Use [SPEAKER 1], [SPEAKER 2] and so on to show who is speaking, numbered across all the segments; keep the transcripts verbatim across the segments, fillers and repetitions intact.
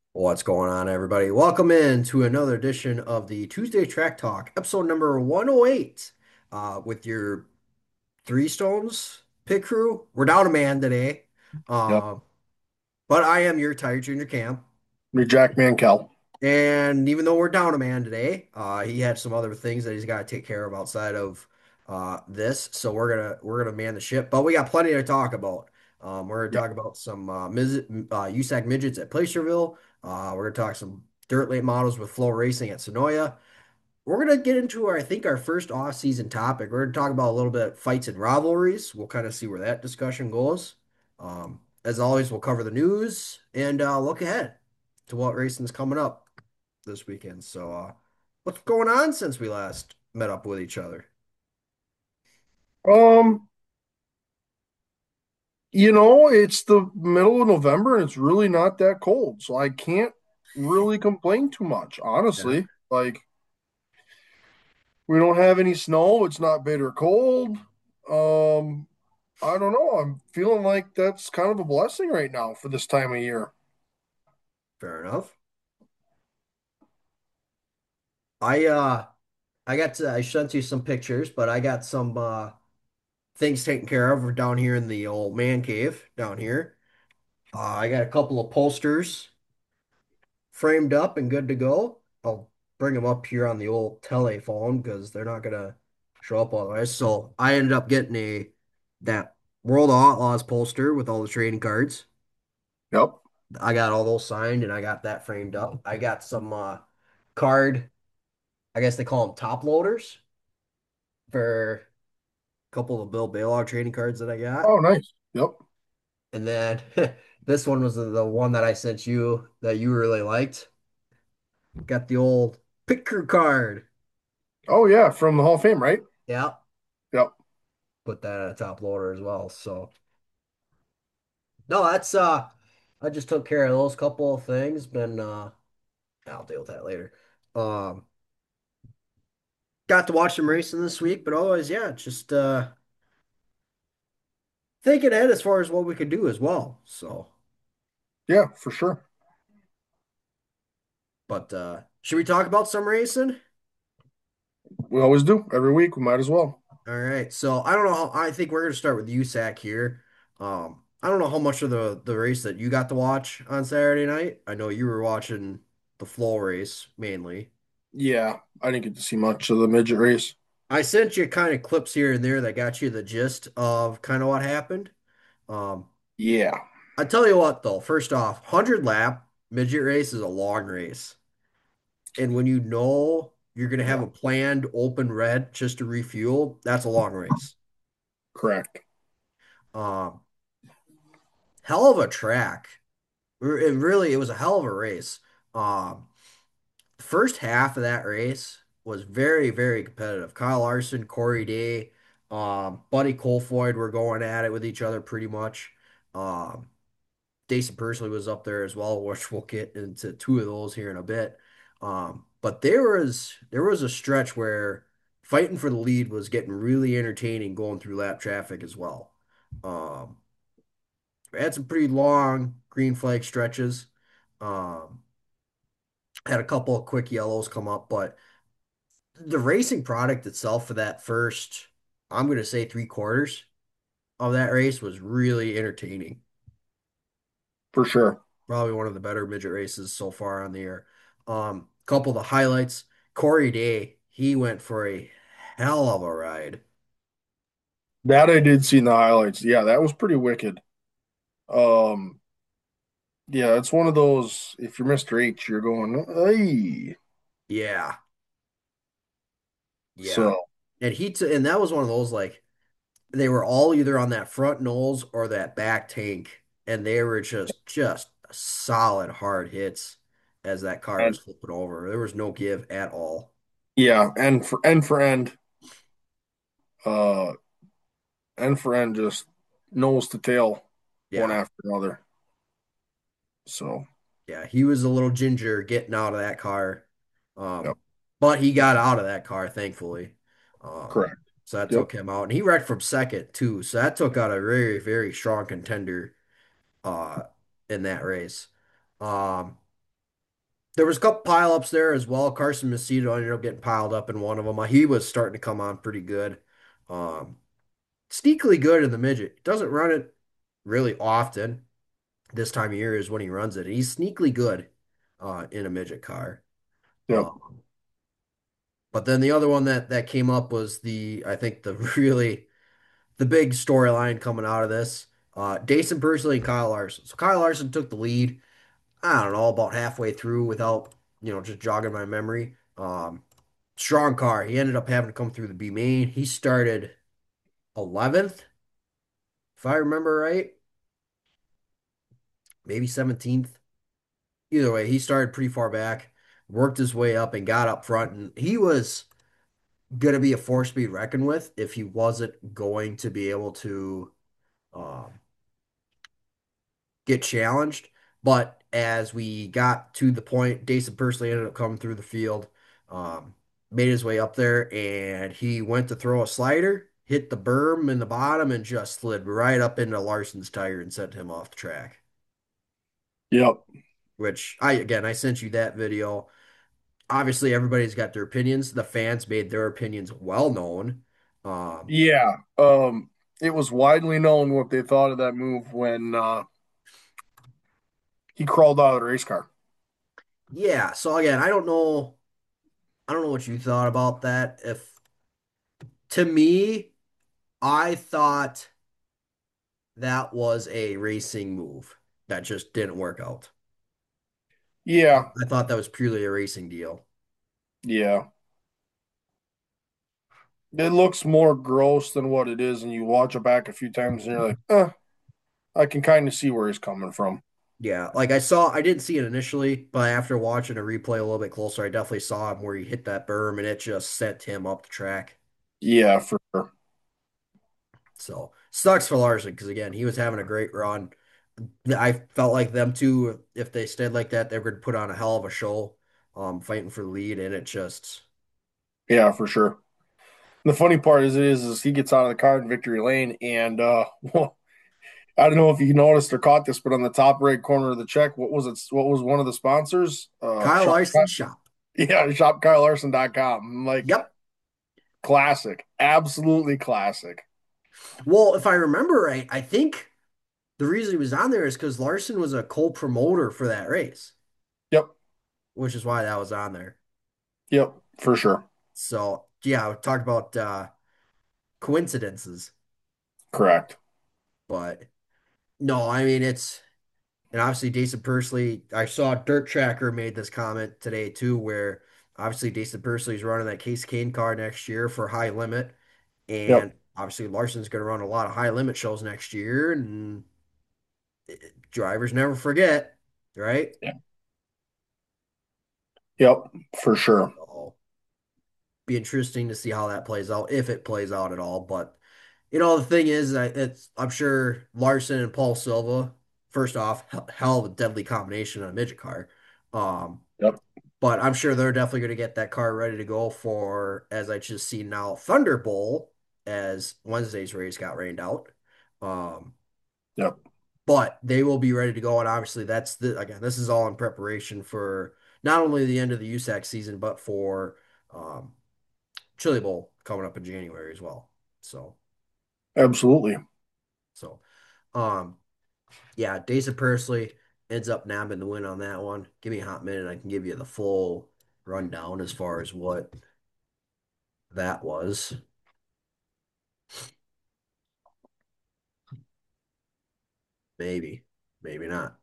[SPEAKER 1] What's going on, everybody? Welcome in to another edition of the Tuesday Track Talk, episode number one oh eight, uh, with your Three Stones pit crew. We're down a man today,
[SPEAKER 2] Yep.
[SPEAKER 1] uh, but I am your Tiger Junior Cam.
[SPEAKER 2] Me, Jack Mankel.
[SPEAKER 1] And even though we're down a man today, uh, he had some other things that he's got to take care of outside of uh, this. So we're gonna we're gonna man the ship, but we got plenty to talk about. Um, we're
[SPEAKER 2] Yep.
[SPEAKER 1] gonna talk about some uh, Miz uh, U S A C midgets at Placerville. Uh, we're gonna talk some dirt late models with Flow Racing at Sonoya. We're gonna get into our, I think, our first off-season topic. We're gonna talk about a little bit of fights and rivalries. We'll kind of see where that discussion goes. Um, as always, we'll cover the news and uh, look ahead to what racing's coming up this weekend. So, uh, what's going on since we last met up with each other?
[SPEAKER 2] Um, you know, it's the middle of November and it's really not that cold, so I can't really complain too much,
[SPEAKER 1] Yeah,
[SPEAKER 2] honestly. Like, we don't have any snow, it's not bitter cold. Um, I don't know. I'm feeling like that's kind of a blessing right now for this time of year.
[SPEAKER 1] fair enough. I uh, I got to I sent you some pictures, but I got some uh things taken care of. We're down here in the old man cave down here. Uh, I got a couple of posters framed up and good to go. I'll bring them up here on the old telephone because they're not gonna show up otherwise. So I ended up getting a that World of Outlaws poster with all the trading cards.
[SPEAKER 2] Yep.
[SPEAKER 1] I got all those signed and I got that framed up. I got some uh card, I guess they call them top loaders for a couple of Bill Baylog trading cards that I got.
[SPEAKER 2] Oh, nice. Yep.
[SPEAKER 1] And then this one was the the one that I sent you that you really liked. Got the old pick crew card.
[SPEAKER 2] Oh, yeah, from the Hall of Fame, right?
[SPEAKER 1] Yeah,
[SPEAKER 2] Yep.
[SPEAKER 1] put that at a top loader as well. So no, that's uh I just took care of those couple of things. Been uh I'll deal with that later. Um got to watch some racing this week, but otherwise, yeah, just uh thinking ahead as far as what we could do as well. So,
[SPEAKER 2] Yeah, for sure.
[SPEAKER 1] but uh should we talk about some racing?
[SPEAKER 2] We always do. Every week, we might as well.
[SPEAKER 1] All right. So I don't know how I think we're gonna start with U S A C here. Um, I don't know how much of the the race that you got to watch on Saturday night. I know you were watching the flow race mainly.
[SPEAKER 2] Yeah, I didn't get to see much of the midget race.
[SPEAKER 1] I sent you kind of clips here and there that got you the gist of kind of what happened. Um,
[SPEAKER 2] Yeah,
[SPEAKER 1] I tell you what though, first off, one hundred lap midget race is a long race. And when you know you're going to have
[SPEAKER 2] yeah,
[SPEAKER 1] a planned open red just to refuel, that's a long race.
[SPEAKER 2] correct.
[SPEAKER 1] Um, hell of a track. It really, it was a hell of a race. Um, first half of that race was very, very competitive. Kyle Larson, Corey Day, um, Buddy Kofoid were going at it with each other pretty much. Um, Jason Persley was up there as well, which we'll get into two of those here in a bit. Um, but there was there was a stretch where fighting for the lead was getting really entertaining going through lap traffic as well. Um, we had some pretty long green flag stretches. Um, had a couple of quick yellows come up, but the racing product itself for that first, I'm going to say three quarters of that race was really entertaining.
[SPEAKER 2] For sure.
[SPEAKER 1] Probably one of the better midget races so far on the air. Um, couple of the highlights, Corey Day, he went for a hell of a ride.
[SPEAKER 2] That I did see in the highlights. Yeah, that was pretty wicked. Um, yeah, it's one of those, if you're mister H, you're going, hey.
[SPEAKER 1] Yeah, yeah.
[SPEAKER 2] So,
[SPEAKER 1] And he t and that was one of those like they were all either on that front nose or that back tank, and they were just just solid hard hits as that car was
[SPEAKER 2] and
[SPEAKER 1] flipping over. There was no give at all.
[SPEAKER 2] yeah, end for end for end, uh, end for end, just nose to tail, one
[SPEAKER 1] Yeah,
[SPEAKER 2] after another. So,
[SPEAKER 1] yeah, he was a little ginger getting out of that car, um,
[SPEAKER 2] yep,
[SPEAKER 1] but he got out of that car thankfully. Um,
[SPEAKER 2] correct.
[SPEAKER 1] so that
[SPEAKER 2] Yep.
[SPEAKER 1] took him out, and he wrecked from second too. So that took out a very very strong contender uh, in that race. Um, There was a couple pileups there as well. Carson Macedo ended up getting piled up in one of them. He was starting to come on pretty good. Um, Sneakily good in the midget. Doesn't run it really often. This time of year is when he runs it. He's sneakily good uh, in a midget car.
[SPEAKER 2] Yep.
[SPEAKER 1] Um, but then the other one that that came up was the I think the really the big storyline coming out of this. Uh, Dason Persley and Kyle Larson. So Kyle Larson took the lead. I don't know, about halfway through without, you know, just jogging my memory. Um, strong car. He ended up having to come through the B main. He started eleventh, if I remember right, maybe seventeenth. Either way, he started pretty far back, worked his way up and got up front. And he was going to be a force to be reckoned with if he wasn't going to be able to um, get challenged. But as we got to the point, Dason Persley ended up coming through the field, um, made his way up there, and he went to throw a slider, hit the berm in the bottom, and just slid right up into Larson's tire and sent him off the track.
[SPEAKER 2] Yep.
[SPEAKER 1] Which I, again, I sent you that video. Obviously, everybody's got their opinions. The fans made their opinions well known. Um,
[SPEAKER 2] Yeah. Um, it was widely known what they thought of that move when uh, he crawled out of the race car.
[SPEAKER 1] yeah. So again, I don't know. I don't know what you thought about that. If to me, I thought that was a racing move that just didn't work out.
[SPEAKER 2] Yeah.
[SPEAKER 1] I thought that was purely a racing deal.
[SPEAKER 2] Yeah. It looks more gross than what it is, and you watch it back a few times and you're like, eh, I can kind of see where he's coming from.
[SPEAKER 1] Yeah, like I saw, I didn't see it initially, but after watching a replay a little bit closer, I definitely saw him where he hit that berm and it just sent him up the track.
[SPEAKER 2] Yeah, for sure.
[SPEAKER 1] So sucks for Larson because again, he was having a great run. I felt like them two, if they stayed like that, they were going to put on a hell of a show, um, fighting for the lead, and it just,
[SPEAKER 2] Yeah, for sure. The funny part is, is, is he gets out of the car in victory lane, and uh, well, I don't know if you noticed or caught this, but on the top right corner of the check, what was it? What was one of the sponsors? Uh,
[SPEAKER 1] Kyle
[SPEAKER 2] shop,
[SPEAKER 1] Larson shop.
[SPEAKER 2] yeah, shop kyle larson dot com. Like,
[SPEAKER 1] Yep.
[SPEAKER 2] classic, absolutely classic.
[SPEAKER 1] Well, if I remember right, I think the reason he was on there is because Larson was a co-promoter for that race,
[SPEAKER 2] Yep,
[SPEAKER 1] which is why that was on there.
[SPEAKER 2] yep, for sure.
[SPEAKER 1] So yeah, we talked about uh, coincidences,
[SPEAKER 2] Correct.
[SPEAKER 1] but no, I mean it's and obviously Jason Persley. I saw Dirt Tracker made this comment today too, where obviously Jason Persley's running that Case Kane car next year for high limit,
[SPEAKER 2] Yep,
[SPEAKER 1] and obviously Larson's going to run a lot of high limit shows next year, and drivers never forget, right?
[SPEAKER 2] yep, for sure.
[SPEAKER 1] So be interesting to see how that plays out, if it plays out at all. But you know, the thing is, I, it's I'm sure Larson and Paul Silva, first off, hell of a deadly combination on a midget car. Um,
[SPEAKER 2] Yep,
[SPEAKER 1] but I'm sure they're definitely going to get that car ready to go for, as I just see now, Thunder Bowl, as Wednesday's race got rained out. Um,
[SPEAKER 2] yep,
[SPEAKER 1] but they will be ready to go, and obviously that's the again, this is all in preparation for not only the end of the U S A C season, but for um, Chili Bowl coming up in January as well. So,
[SPEAKER 2] absolutely.
[SPEAKER 1] so, um, yeah, Dason Persley ends up nabbing the win on that one. Give me a hot minute, I can give you the full rundown as far as what that was. Maybe, maybe not.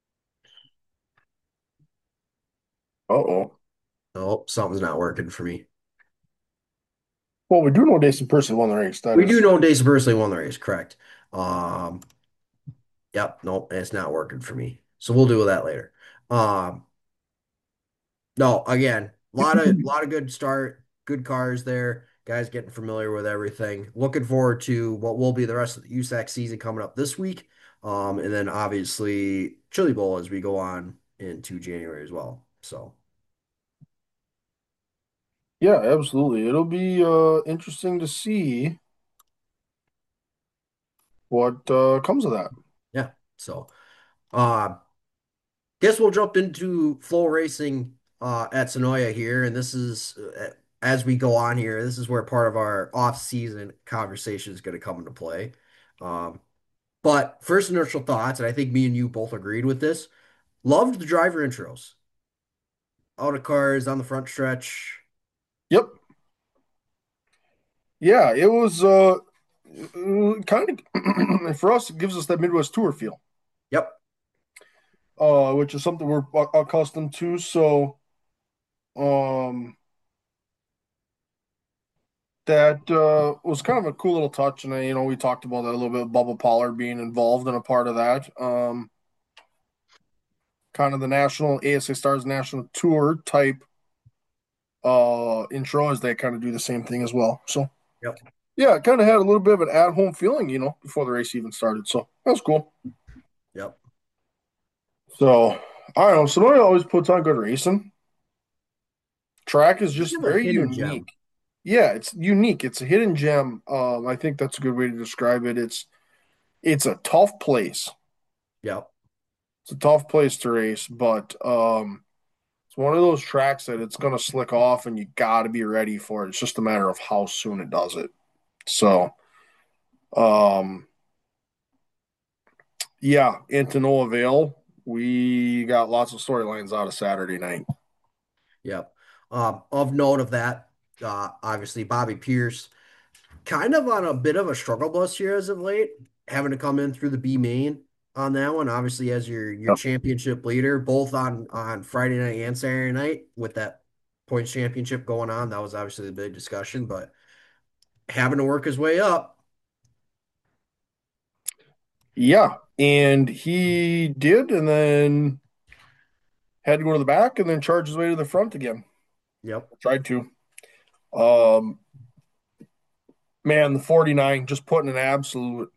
[SPEAKER 2] Uh-oh.
[SPEAKER 1] Oh, something's not working for me.
[SPEAKER 2] Well, we do know Jason Person won the race. That
[SPEAKER 1] We do
[SPEAKER 2] is,
[SPEAKER 1] know Dason Persley won the race, correct? Um, yep, nope, it's not working for me. So we'll deal with that later. Um, no, again, a lot of lot of good start, good cars there. Guys getting familiar with everything. Looking forward to what will be the rest of the U S A C season coming up this week. Um, and then obviously Chili Bowl as we go on into January as well. So
[SPEAKER 2] yeah, absolutely. It'll be uh interesting to see what uh comes of that.
[SPEAKER 1] yeah. So uh Guess we'll jump into flow racing uh, at Sonoya here, and this is uh, as we go on here. This is where part of our off-season conversation is going to come into play. Um, but first initial thoughts, and I think me and you both agreed with this. Loved the driver intros. Out of cars on the front stretch.
[SPEAKER 2] Yep. Yeah, it was uh kind of for us. It gives us that Midwest tour feel,
[SPEAKER 1] Yep,
[SPEAKER 2] uh, which is something we're a- accustomed to. So, um, that uh, was kind of a cool little touch, and uh, you know, we talked about that a little bit. Bubba Pollard being involved in a part of that. Um, kind of the national A S A Stars national tour type uh intro, as they kind of do the same thing as well. So
[SPEAKER 1] yep,
[SPEAKER 2] yeah, it kind of had a little bit of an at home feeling, you know, before the race even started. So that was cool.
[SPEAKER 1] yep.
[SPEAKER 2] So I don't know. Sonoya always puts on good racing. Track is
[SPEAKER 1] Kind
[SPEAKER 2] just
[SPEAKER 1] of a
[SPEAKER 2] very
[SPEAKER 1] hidden gem.
[SPEAKER 2] unique. Yeah, it's unique. It's a hidden gem. Um, I think that's a good way to describe it. It's it's a tough place.
[SPEAKER 1] Yep,
[SPEAKER 2] It's a tough place to race, but um, it's one of those tracks that it's going to slick off, and you got to be ready for it. It's just a matter of how soon it does it. So, um, yeah, into no avail. We got lots of storylines out of Saturday night.
[SPEAKER 1] yep. Um, of note of that, uh, obviously Bobby Pierce. Kind of on a bit of a struggle bus here as of late, having to come in through the B main on that one. Obviously, as your your
[SPEAKER 2] Yep.
[SPEAKER 1] championship leader, both on on Friday night and Saturday night with that points championship going on, that was obviously the big discussion. But having to work his way up,
[SPEAKER 2] Yeah, and he did, and then had to go to the back, and then charge his way to the front again.
[SPEAKER 1] yep,
[SPEAKER 2] Tried to. Um, man, the forty-nine just putting an absolute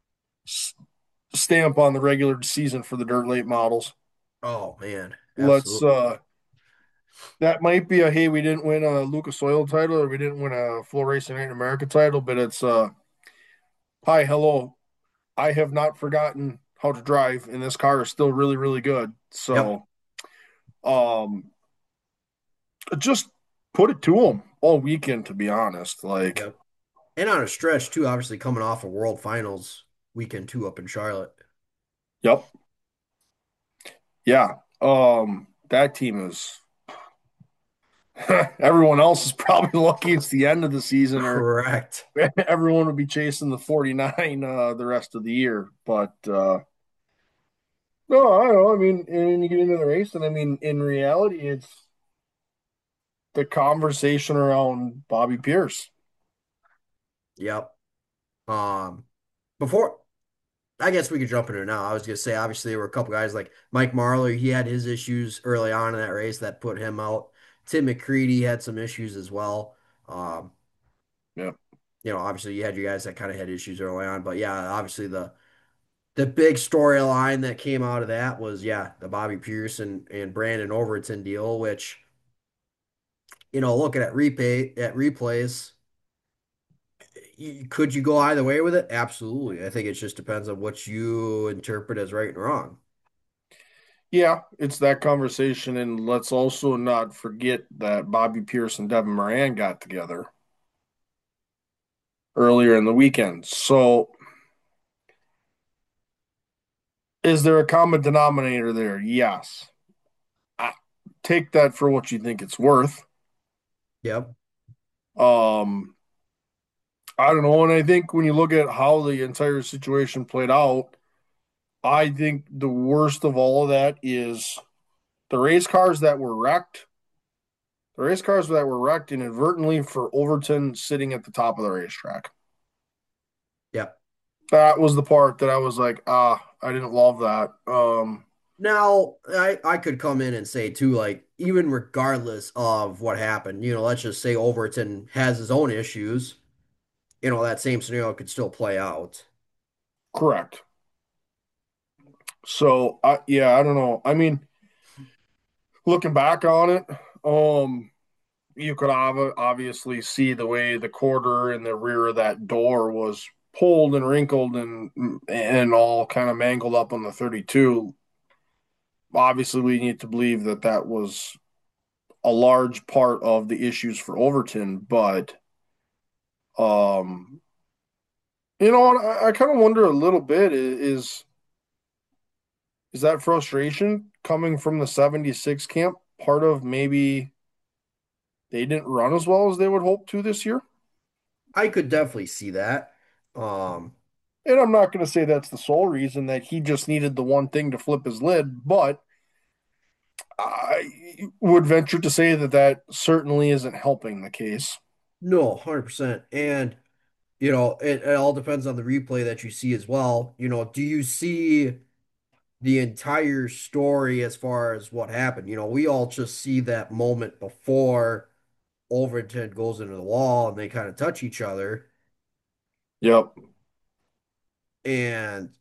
[SPEAKER 2] stamp on the regular season for the dirt late models.
[SPEAKER 1] oh man,
[SPEAKER 2] Let's
[SPEAKER 1] absolutely,
[SPEAKER 2] uh that might be a hey, we didn't win a Lucas Oil title or we didn't win a Flow Racing in America title, but it's uh hi, hello. I have not forgotten how to drive, and this car is still really, really good.
[SPEAKER 1] yep,
[SPEAKER 2] So um just put it to them all weekend, to be honest. Like,
[SPEAKER 1] yep, and on a stretch too. Obviously, coming off of World Finals weekend two up in Charlotte.
[SPEAKER 2] yep, yeah. Um that team is everyone else is probably lucky it's the end of the season, or
[SPEAKER 1] Correct.
[SPEAKER 2] everyone would be chasing the forty-nine uh, the rest of the year. But uh, no, I don't know. I mean, and you get into the race, and I mean, in reality, it's the conversation around Bobby Pierce.
[SPEAKER 1] Yep. Um, before I guess we could jump into it now. I was gonna say, obviously, there were a couple guys like Mike Marlar. He had his issues early on in that race that put him out. Tim McCready had some issues as well. Um,
[SPEAKER 2] Yeah,
[SPEAKER 1] you know, obviously, you had your guys that kind of had issues early on, but yeah, obviously the the big storyline that came out of that was yeah, the Bobby Pierce and, and Brandon Overton deal, which you know, looking at replay at replays, y- could you go either way with it? Absolutely. I think it just depends on what you interpret as right and wrong.
[SPEAKER 2] yeah, it's that conversation, and let's also not forget that Bobby Pierce and Devin Moran got together earlier in the weekend. So, is there a common denominator there? Yes. I, take that for what you think it's worth.
[SPEAKER 1] Yep.
[SPEAKER 2] Um, I don't know. And I think when you look at how the entire situation played out, I think the worst of all of that is the race cars that were wrecked. The race cars that were wrecked inadvertently for Overton sitting at the top of the racetrack.
[SPEAKER 1] Yep.
[SPEAKER 2] That was the part that I was like, ah, I didn't love that. Um,
[SPEAKER 1] Now, I, I could come in and say too, like, even regardless of what happened, you know, let's just say Overton has his own issues, you know, that same scenario could still play out.
[SPEAKER 2] correct. So, I, yeah, I don't know. I mean, looking back on it, um, you could ob- obviously see the way the quarter and the rear of that door was pulled and wrinkled and and all kind of mangled up on the thirty-two. Obviously, we need to believe that that was a large part of the issues for Overton, but um, you know, I, I kind of wonder a little bit is is that frustration coming from the seventy-six camp part of maybe they didn't run as well as they would hope to this year?
[SPEAKER 1] I could definitely see that. Um,
[SPEAKER 2] And I'm not going to say that's the sole reason that he just needed the one thing to flip his lid, but I would venture to say that that certainly isn't helping the case.
[SPEAKER 1] no, one hundred percent. And, you know, it, it all depends on the replay that you see as well. You know, do you see the entire story as far as what happened? You know, we all just see that moment before Overton goes into the wall and they kind of touch each other.
[SPEAKER 2] Yep.
[SPEAKER 1] And,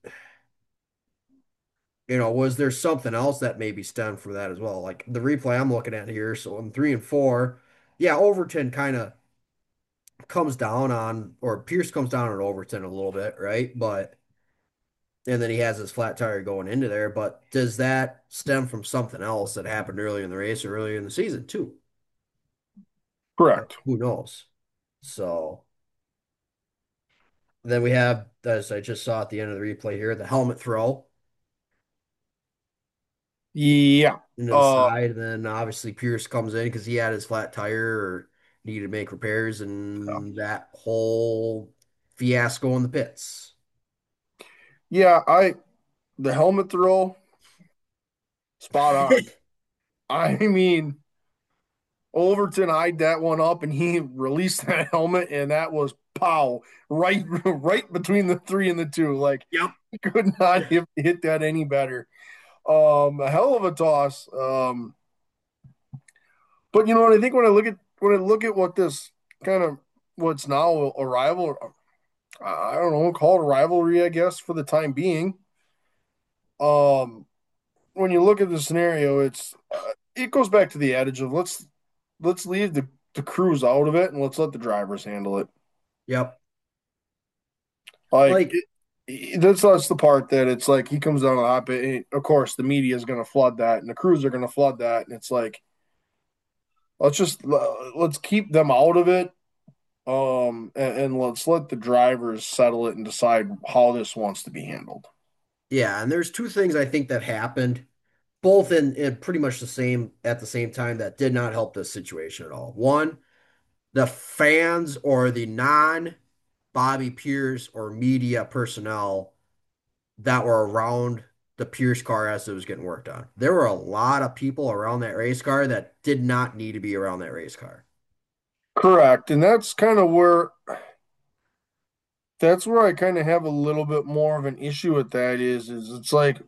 [SPEAKER 1] you know, was there something else that maybe stemmed from that as well? Like the replay I'm looking at here. So in three and four, yeah, Overton kind of comes down on, or Pierce comes down on Overton a little bit, right? But, and then he has his flat tire going into there. But does that stem from something else that happened earlier in the race or earlier in the season, too? Uh,
[SPEAKER 2] Correct.
[SPEAKER 1] Who knows? So then we have, as I just saw at the end of the replay here, the helmet throw
[SPEAKER 2] Yeah.
[SPEAKER 1] into the
[SPEAKER 2] Uh,
[SPEAKER 1] side. And then obviously Pierce comes in because he had his flat tire or needed to make repairs, and that whole fiasco in the pits.
[SPEAKER 2] yeah, I the helmet throw, spot on. I mean, Overton eyed that one up and he released that helmet, and that was pow right right between the three and the two. Like
[SPEAKER 1] Yep.
[SPEAKER 2] could not have hit that any better. Um, a hell of a toss. Um, but you know what? I think when I look at when I look at what this kind of what's now a rival, I don't know, call it a rivalry, I guess, for the time being. Um, when you look at the scenario, it's uh, it goes back to the adage of let's let's leave the the crews out of it and let's let the drivers handle it.
[SPEAKER 1] Yep.
[SPEAKER 2] Like
[SPEAKER 1] Like,
[SPEAKER 2] it, it- that's that's the part that it's like he comes down to the hot bit. And of course, the media is going to flood that, and the crews are going to flood that, and it's like let's just let's keep them out of it, um, and, and let's let the drivers settle it and decide how this wants to be handled.
[SPEAKER 1] yeah, and there's two things I think that happened, both in, in pretty much the same at the same time that did not help this situation at all. One, the fans or the non Bobby Pierce or media personnel that were around the Pierce car as it was getting worked on. There were a lot of people around that race car that did not need to be around that race car.
[SPEAKER 2] Correct, and that's kind of where that's where I kind of have a little bit more of an issue with that. Is is it's like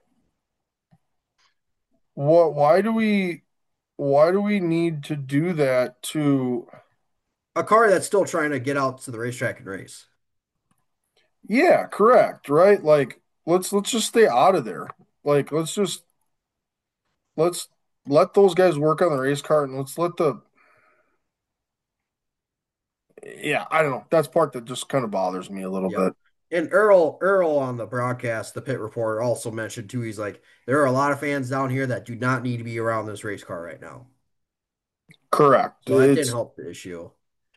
[SPEAKER 2] what? Why do we? Why do we need to do that to?
[SPEAKER 1] A car that's still trying to get out to the racetrack and race.
[SPEAKER 2] Yeah, correct, right? Like let's let's just stay out of there. Like let's just let's let those guys work on the race car and let's let the yeah, I don't know. That's part that just kind of bothers me a little
[SPEAKER 1] Yep.
[SPEAKER 2] bit.
[SPEAKER 1] And Earl Earl on the broadcast, the pit reporter also mentioned too, he's like, there are a lot of fans down here that do not need to be around this race car right now.
[SPEAKER 2] Correct.
[SPEAKER 1] So that didn't
[SPEAKER 2] It's
[SPEAKER 1] help the issue.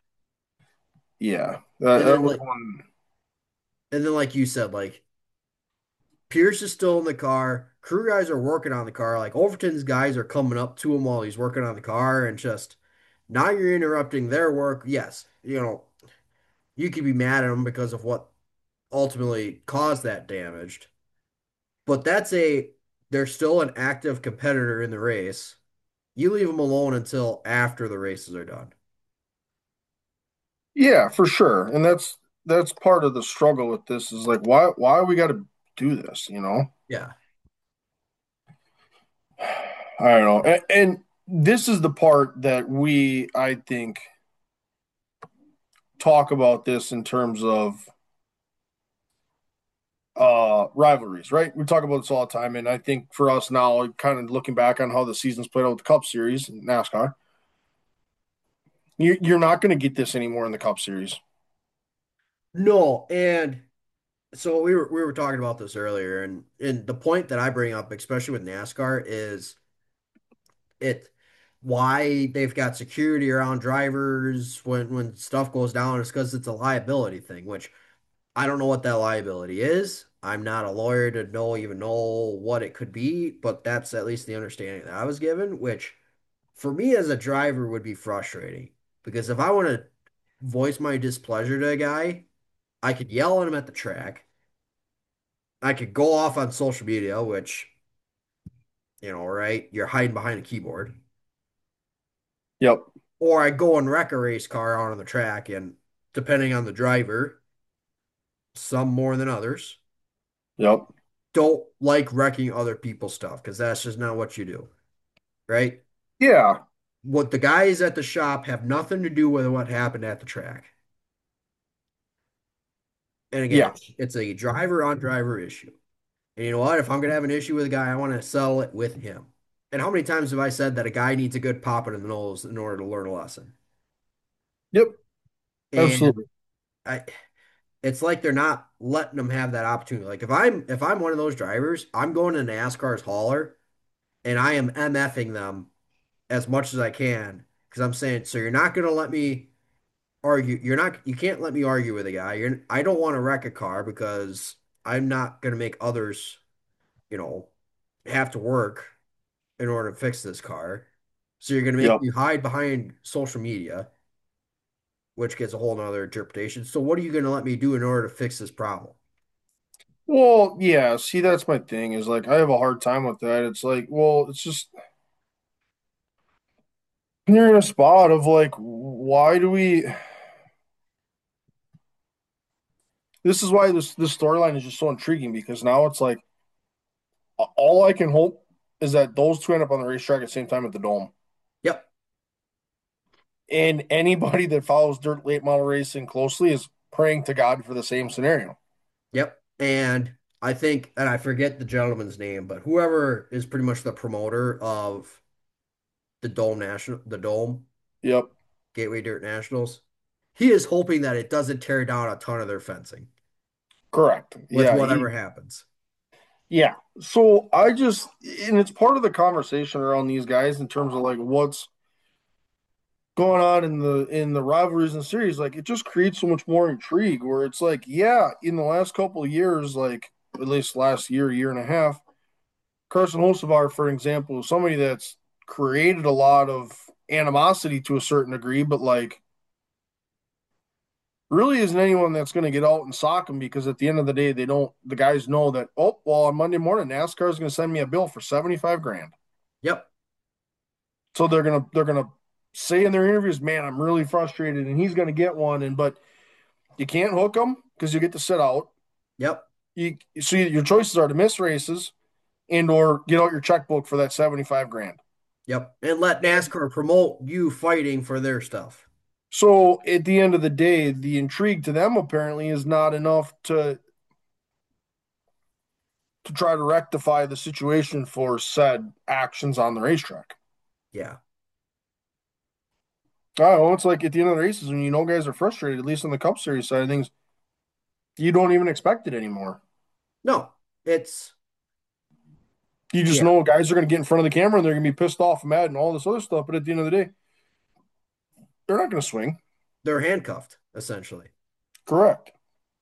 [SPEAKER 2] yeah. That,
[SPEAKER 1] And
[SPEAKER 2] that
[SPEAKER 1] then
[SPEAKER 2] was
[SPEAKER 1] like
[SPEAKER 2] one.
[SPEAKER 1] and then like you said, like Pierce is still in the car. Crew guys are working on the car. Like Overton's guys are coming up to him while he's working on the car, and just now you're interrupting their work. Yes, you know, you could be mad at them because of what ultimately caused that damage. But that's a they're still an active competitor in the race. You leave them alone until after the races are done.
[SPEAKER 2] Yeah, for sure. And that's that's part of the struggle with this is like why why we got to do this, you know?
[SPEAKER 1] Yeah.
[SPEAKER 2] I don't know. And, and this is the part that we I think talk about this in terms of uh rivalries, right? We talk about this all the time, and I think for us now, kind of looking back on how the season's played out with the Cup Series and NASCAR, you, you're not going to get this anymore in the Cup Series.
[SPEAKER 1] No, and So we were we were talking about this earlier, and and the point that I bring up, especially with NASCAR, is it why they've got security around drivers when when stuff goes down is because it's a liability thing, which I don't know what that liability is. I'm not a lawyer to know even know what it could be, but that's at least the understanding that I was given, which for me as a driver would be frustrating because if I want to voice my displeasure to a guy, I could yell at him at the track. I could go off on social media, which, you know, right, you're hiding behind a keyboard.
[SPEAKER 2] Yep.
[SPEAKER 1] Or I go and wreck a race car out on the track, and depending on the driver, some more than others,
[SPEAKER 2] Yep.
[SPEAKER 1] don't like wrecking other people's stuff because that's just not what you do, right?
[SPEAKER 2] Yeah.
[SPEAKER 1] What the guys at the shop have nothing to do with what happened at the track. And again,
[SPEAKER 2] Yeah.
[SPEAKER 1] it's, it's a driver on driver issue. And you know what? If I'm gonna have an issue with a guy, I want to settle it with him. And how many times have I said that a guy needs a good pop in the nose in order to learn a lesson?
[SPEAKER 2] Yep.
[SPEAKER 1] And
[SPEAKER 2] Absolutely.
[SPEAKER 1] I, it's like they're not letting them have that opportunity. Like if I'm if I'm one of those drivers, I'm going to NASCAR's hauler and I am MFing them as much as I can because I'm saying, so you're not gonna let me argue. You're not. You can't let me argue with a guy. You're. I don't want to wreck a car because I'm not gonna make others, you know, have to work in order to fix this car. So you're gonna make
[SPEAKER 2] Yep.
[SPEAKER 1] me hide behind social media, which gets a whole nother interpretation. So what are you gonna let me do in order to fix this problem?
[SPEAKER 2] Well, yeah, see, that's my thing is like I have a hard time with that. It's like, well, it's just you're in a spot of like, why do we this is why this this storyline is just so intriguing because now it's like all I can hope is that those two end up on the racetrack at the same time at the dome.
[SPEAKER 1] Yep.
[SPEAKER 2] And anybody that follows dirt late model racing closely is praying to God for the same scenario.
[SPEAKER 1] Yep. And I think, and I forget the gentleman's name, but whoever is pretty much the promoter of the Dome National, the Dome
[SPEAKER 2] Yep,
[SPEAKER 1] Gateway Dirt Nationals, he is hoping that it doesn't tear down a ton of their fencing
[SPEAKER 2] correct.
[SPEAKER 1] with
[SPEAKER 2] Yeah,
[SPEAKER 1] whatever
[SPEAKER 2] he
[SPEAKER 1] happens.
[SPEAKER 2] yeah. So I just and it's part of the conversation around these guys in terms of like what's going on in the in the rivalries and series. Like it just creates so much more intrigue where it's like, yeah, in the last couple of years, like at least last year, year and a half, Carson Hocevar, for example, is somebody that's created a lot of animosity to a certain degree, but like really isn't anyone that's going to get out and sock them because at the end of the day, they don't. The guys know that. Oh, well, on Monday morning, NASCAR is going to send me a bill for seventy five grand.
[SPEAKER 1] Yep.
[SPEAKER 2] So they're gonna they're gonna say in their interviews, "Man, I'm really frustrated," and he's going to get one. And but you can't hook them because you get to sit out.
[SPEAKER 1] Yep.
[SPEAKER 2] You so your choices are to miss races and or get out your checkbook for that seventy five grand.
[SPEAKER 1] Yep. And let NASCAR promote you fighting for their stuff.
[SPEAKER 2] So at the end of the day, the intrigue to them apparently is not enough to to try to rectify the situation for said actions on the racetrack.
[SPEAKER 1] Yeah.
[SPEAKER 2] Oh, it's like at the end of the races when you know guys are frustrated, at least on the Cup Series side of things, you don't even expect it anymore.
[SPEAKER 1] No, it's,
[SPEAKER 2] You just
[SPEAKER 1] yeah,
[SPEAKER 2] know guys are going to get in front of the camera and they're going to be pissed off, and mad, and all this other stuff. But at the end of the day, they're not going to swing.
[SPEAKER 1] they're handcuffed, essentially.
[SPEAKER 2] Correct.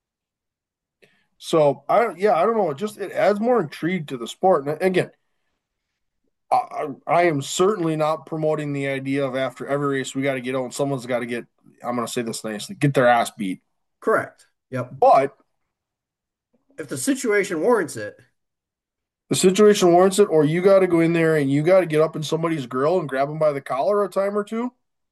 [SPEAKER 2] So I, yeah, I don't know. It just it adds more intrigue to the sport. And again, I, I am certainly not promoting the idea of after every race we got to get out and someone's got to get. I'm going to say this nicely, get their ass beat.
[SPEAKER 1] Correct. Yep.
[SPEAKER 2] But
[SPEAKER 1] If the situation warrants it,
[SPEAKER 2] the situation warrants it, or you got to go in there and you got to get up in somebody's grill and grab them by the collar a time or two.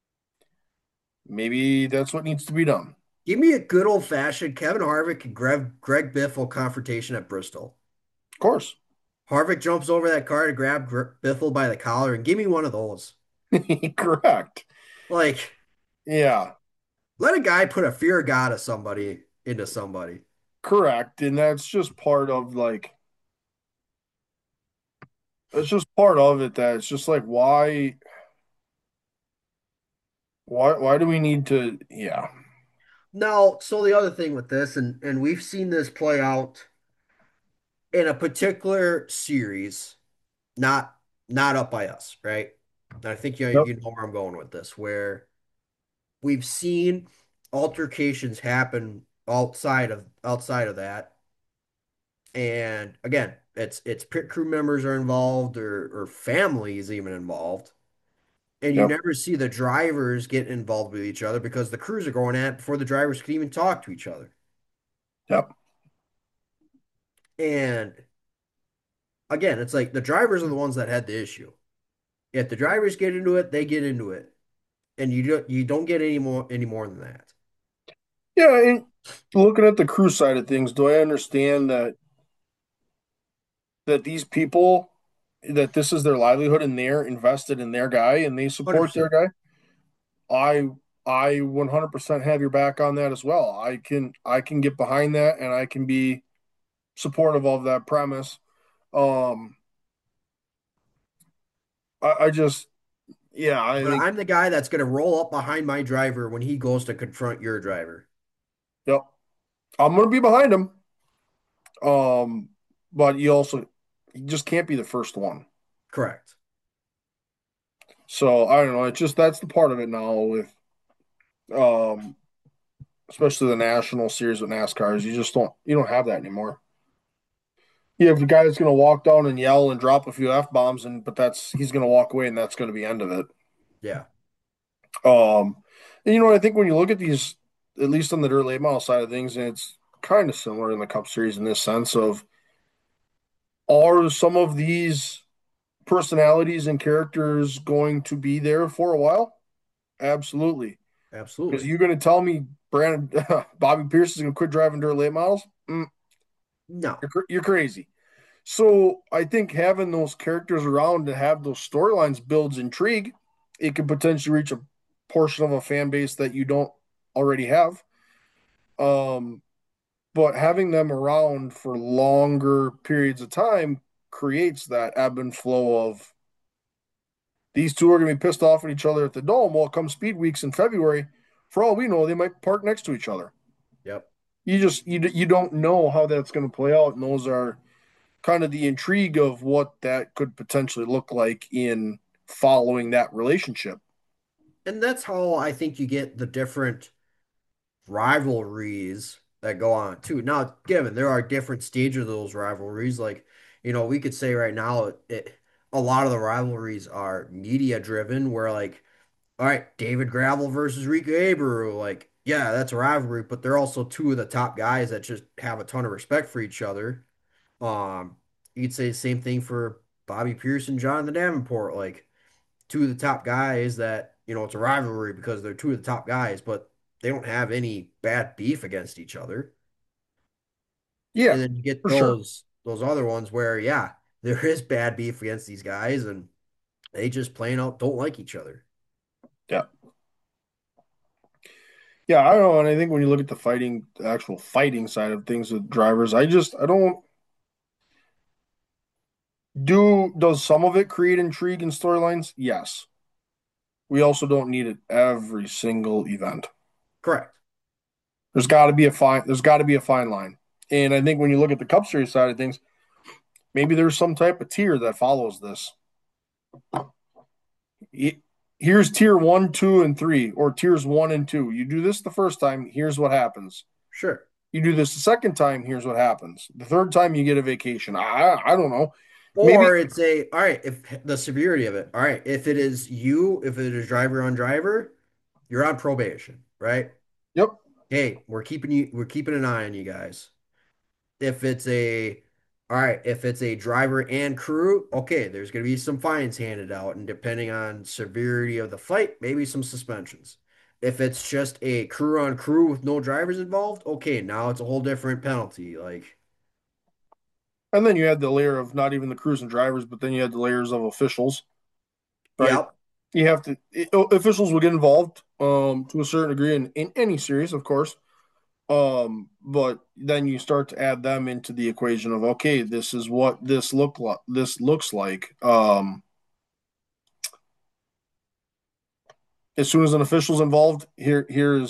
[SPEAKER 2] Maybe that's what needs to be done.
[SPEAKER 1] give me a good old fashioned Kevin Harvick and Greg, Greg Biffle confrontation at Bristol.
[SPEAKER 2] Of course.
[SPEAKER 1] Harvick jumps over that car to grab Gr- Biffle by the collar and give me one of those.
[SPEAKER 2] Correct.
[SPEAKER 1] Like,
[SPEAKER 2] Yeah,
[SPEAKER 1] let a guy put a fear of God of somebody into somebody.
[SPEAKER 2] correct. And that's just part of like, it's just part of it that it's just like, why, why, why do we need to, yeah.
[SPEAKER 1] Now, so the other thing with this, and and we've seen this play out in a particular series, not not up by us, right? And I think you
[SPEAKER 2] Yep.
[SPEAKER 1] you know where I'm going with this, where we've seen altercations happen outside of outside of that. And again, it's it's pit crew members are involved or or families even involved. And you
[SPEAKER 2] Yep.
[SPEAKER 1] never see the drivers get involved with each other because the crews are going at it before the drivers can even talk to each other.
[SPEAKER 2] Yep.
[SPEAKER 1] And again, it's like the drivers are the ones that had the issue. If the drivers get into it, they get into it. And you don't you don't get any more any more than that.
[SPEAKER 2] Yeah. And looking at the crew side of things, do I understand that that these people that this is their livelihood and they're invested in their guy and they support their
[SPEAKER 1] one hundred percent.
[SPEAKER 2] guy? I I one hundred percent have your back on that as well. I can I can get behind that and I can be supportive of that premise. Um, I, I just yeah, I
[SPEAKER 1] But
[SPEAKER 2] think
[SPEAKER 1] I'm the guy that's going to roll up behind my driver when he goes to confront your driver.
[SPEAKER 2] yep, I'm gonna be behind him. Um, but you also you just can't be the first one.
[SPEAKER 1] Correct.
[SPEAKER 2] So I don't know. It's just that's the part of it now with um, especially the national series with NASCAR is you just don't you don't have that anymore. You have the guy that's going to walk down and yell and drop a few f bombs, and but that's he's going to walk away, and that's going to be the end of it.
[SPEAKER 1] Yeah.
[SPEAKER 2] Um, and you know what I think when you look at these, at least on the dirt late model side of things, and it's kind of similar in the Cup Series in this sense of are some of these personalities and characters going to be there for a while? Absolutely. Because
[SPEAKER 1] Absolutely.
[SPEAKER 2] you're going to tell me Brandon Bobby Pierce is going to quit driving dirt late models? Mm,
[SPEAKER 1] No.
[SPEAKER 2] you're you're crazy. So I think having those characters around to have those storylines builds intrigue. It could potentially reach a portion of a fan base that you don't already have. Um, but having them around for longer periods of time creates that ebb and flow of these two are going to be pissed off at each other at the dome. Well, come speed weeks in February, for all we know, they might park next to each other.
[SPEAKER 1] Yep.
[SPEAKER 2] You just you you don't know how that's going to play out, and those are kind of the intrigue of what that could potentially look like in following that relationship.
[SPEAKER 1] And that's how I think you get the different rivalries that go on too. Now, given there are different stages of those rivalries, like, you know, we could say right now it, it a lot of the rivalries are media driven, where like, all right, David Gravel versus Rika Abreu, like, yeah, that's a rivalry, but they're also two of the top guys that just have a ton of respect for each other. Um, you could say the same thing for Bobby Pierce and Jonathan Davenport, like two of the top guys that, you know, it's a rivalry because they're two of the top guys, but they don't have any bad beef against each other.
[SPEAKER 2] Yeah,
[SPEAKER 1] And then you get
[SPEAKER 2] for sure.
[SPEAKER 1] those those other ones where, yeah, there is bad beef against these guys and they just plain out don't like each other.
[SPEAKER 2] Yeah. Yeah, I don't know. And I think when you look at the fighting, the actual fighting side of things with drivers, I just, I don't do, does some of it create intrigue and storylines? Yes. We also don't need it every single event.
[SPEAKER 1] Correct.
[SPEAKER 2] There's got to be a fine, there's got to be a fine line. And I think when you look at the Cup Series side of things, maybe there's some type of tier that follows this. Here's tier one, two, and three, or tiers one and two. You do this the first time, here's what happens.
[SPEAKER 1] Sure.
[SPEAKER 2] You do this the second time, here's what happens. The third time, you get a vacation. I, I don't know. Maybe,
[SPEAKER 1] Or it's a, all right, if the severity of it, all right, if it is you, if it is driver on driver, you're on probation, right?
[SPEAKER 2] yep.
[SPEAKER 1] Hey, we're keeping you, we're keeping an eye on you guys. If it's a, all right, if it's a driver and crew, okay, there's going to be some fines handed out, and depending on severity of the fight, maybe some suspensions. If it's just a crew on crew with no drivers involved, okay, now it's a whole different penalty. Like,
[SPEAKER 2] And then you had the layer of not even the crews and drivers, but then you had the layers of officials, right?
[SPEAKER 1] yep,
[SPEAKER 2] You have to, it, officials will get involved um, to a certain degree in, in any series, of course. Um, but then you start to add them into the equation of okay, this is what this look like. This looks like. Um, as soon as an official's involved, here here's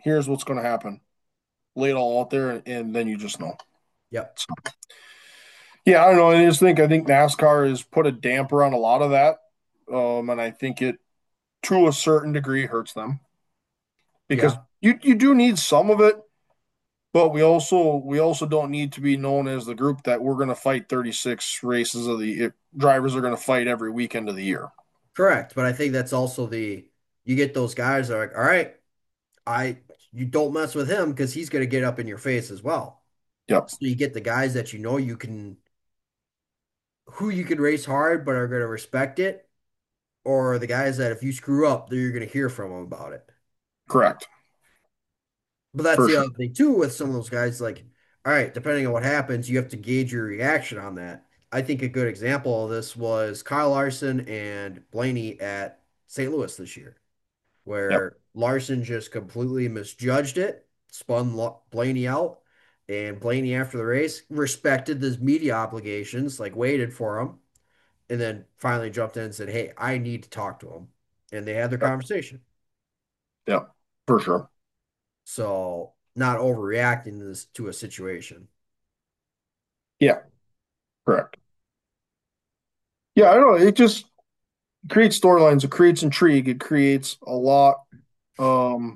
[SPEAKER 2] here's what's going to happen. Lay it all out there, and then you just know.
[SPEAKER 1] Yep.
[SPEAKER 2] Yeah, I don't know. I just think I think NASCAR has put a damper on a lot of that, um, and I think it to a certain degree hurts them because
[SPEAKER 1] Yeah.
[SPEAKER 2] you you do need some of it, but we also we also don't need to be known as the group that we're going to fight thirty-six races of the it, drivers are going to fight every weekend of the year.
[SPEAKER 1] Correct. But I think that's also the you get those guys that are like, all right, I you don't mess with him because he's going to get up in your face as well.
[SPEAKER 2] Yep,
[SPEAKER 1] So you get the guys that you know you can who you can race hard but are going to respect it, or the guys that if you screw up, then you're going to hear from them about it.
[SPEAKER 2] correct,
[SPEAKER 1] But that's
[SPEAKER 2] for
[SPEAKER 1] the
[SPEAKER 2] sure.
[SPEAKER 1] other thing too with some of those guys. Like, all right, depending on what happens, you have to gauge your reaction on that. I think a good example of this was Kyle Larson and Blaney at Saint Louis this year,
[SPEAKER 2] Yep,
[SPEAKER 1] where Larson just completely misjudged it, spun Blaney out, and Blaney after the race respected his media obligations, like waited for him, and then finally jumped in and said, "Hey, I need to talk to him," and they had their
[SPEAKER 2] yep,
[SPEAKER 1] conversation.
[SPEAKER 2] yep, for sure.
[SPEAKER 1] So not overreacting to this to a situation.
[SPEAKER 2] Yeah, correct. Yeah, I don't know. It just creates storylines. It creates intrigue. It creates a lot. Um,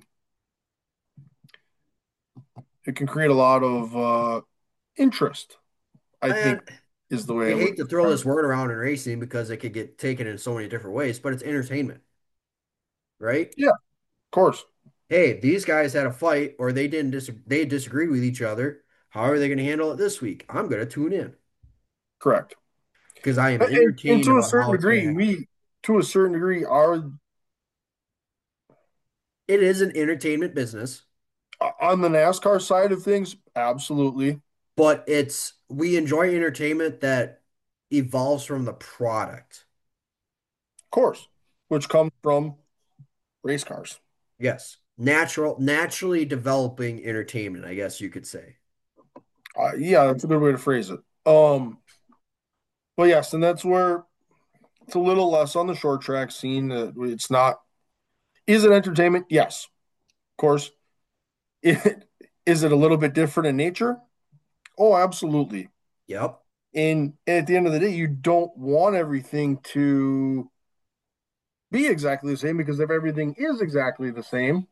[SPEAKER 2] it can create a lot of uh, interest. I think
[SPEAKER 1] And
[SPEAKER 2] is the way
[SPEAKER 1] I
[SPEAKER 2] I would
[SPEAKER 1] hate to throw
[SPEAKER 2] describe
[SPEAKER 1] this
[SPEAKER 2] it.
[SPEAKER 1] word around in racing because it could get taken in so many different ways, but it's entertainment, right?
[SPEAKER 2] Yeah, of course,
[SPEAKER 1] Hey, these guys had a fight or they didn't dis they disagree with each other. How are they going to handle it this week? I'm going to tune in
[SPEAKER 2] correct.
[SPEAKER 1] because I am
[SPEAKER 2] And, and
[SPEAKER 1] entertained
[SPEAKER 2] to a
[SPEAKER 1] about
[SPEAKER 2] certain
[SPEAKER 1] how it's going
[SPEAKER 2] degree,
[SPEAKER 1] to happen.
[SPEAKER 2] we to a certain degree are
[SPEAKER 1] It is an entertainment business,
[SPEAKER 2] on the NASCAR side of things. Absolutely,
[SPEAKER 1] but it's we enjoy entertainment that evolves from the product.
[SPEAKER 2] of course, which comes from race cars.
[SPEAKER 1] Yes. Natural, naturally developing entertainment, I guess you could say.
[SPEAKER 2] Uh, yeah, that's a good way to phrase it. Um, but yes, and that's where it's a little less on the short track scene. Uh, it's not. Is it entertainment? Yes, of course. It, is it a little bit different in nature? Oh, absolutely.
[SPEAKER 1] Yep.
[SPEAKER 2] And, and at the end of the day, you don't want everything to be exactly the same because if everything is exactly the same,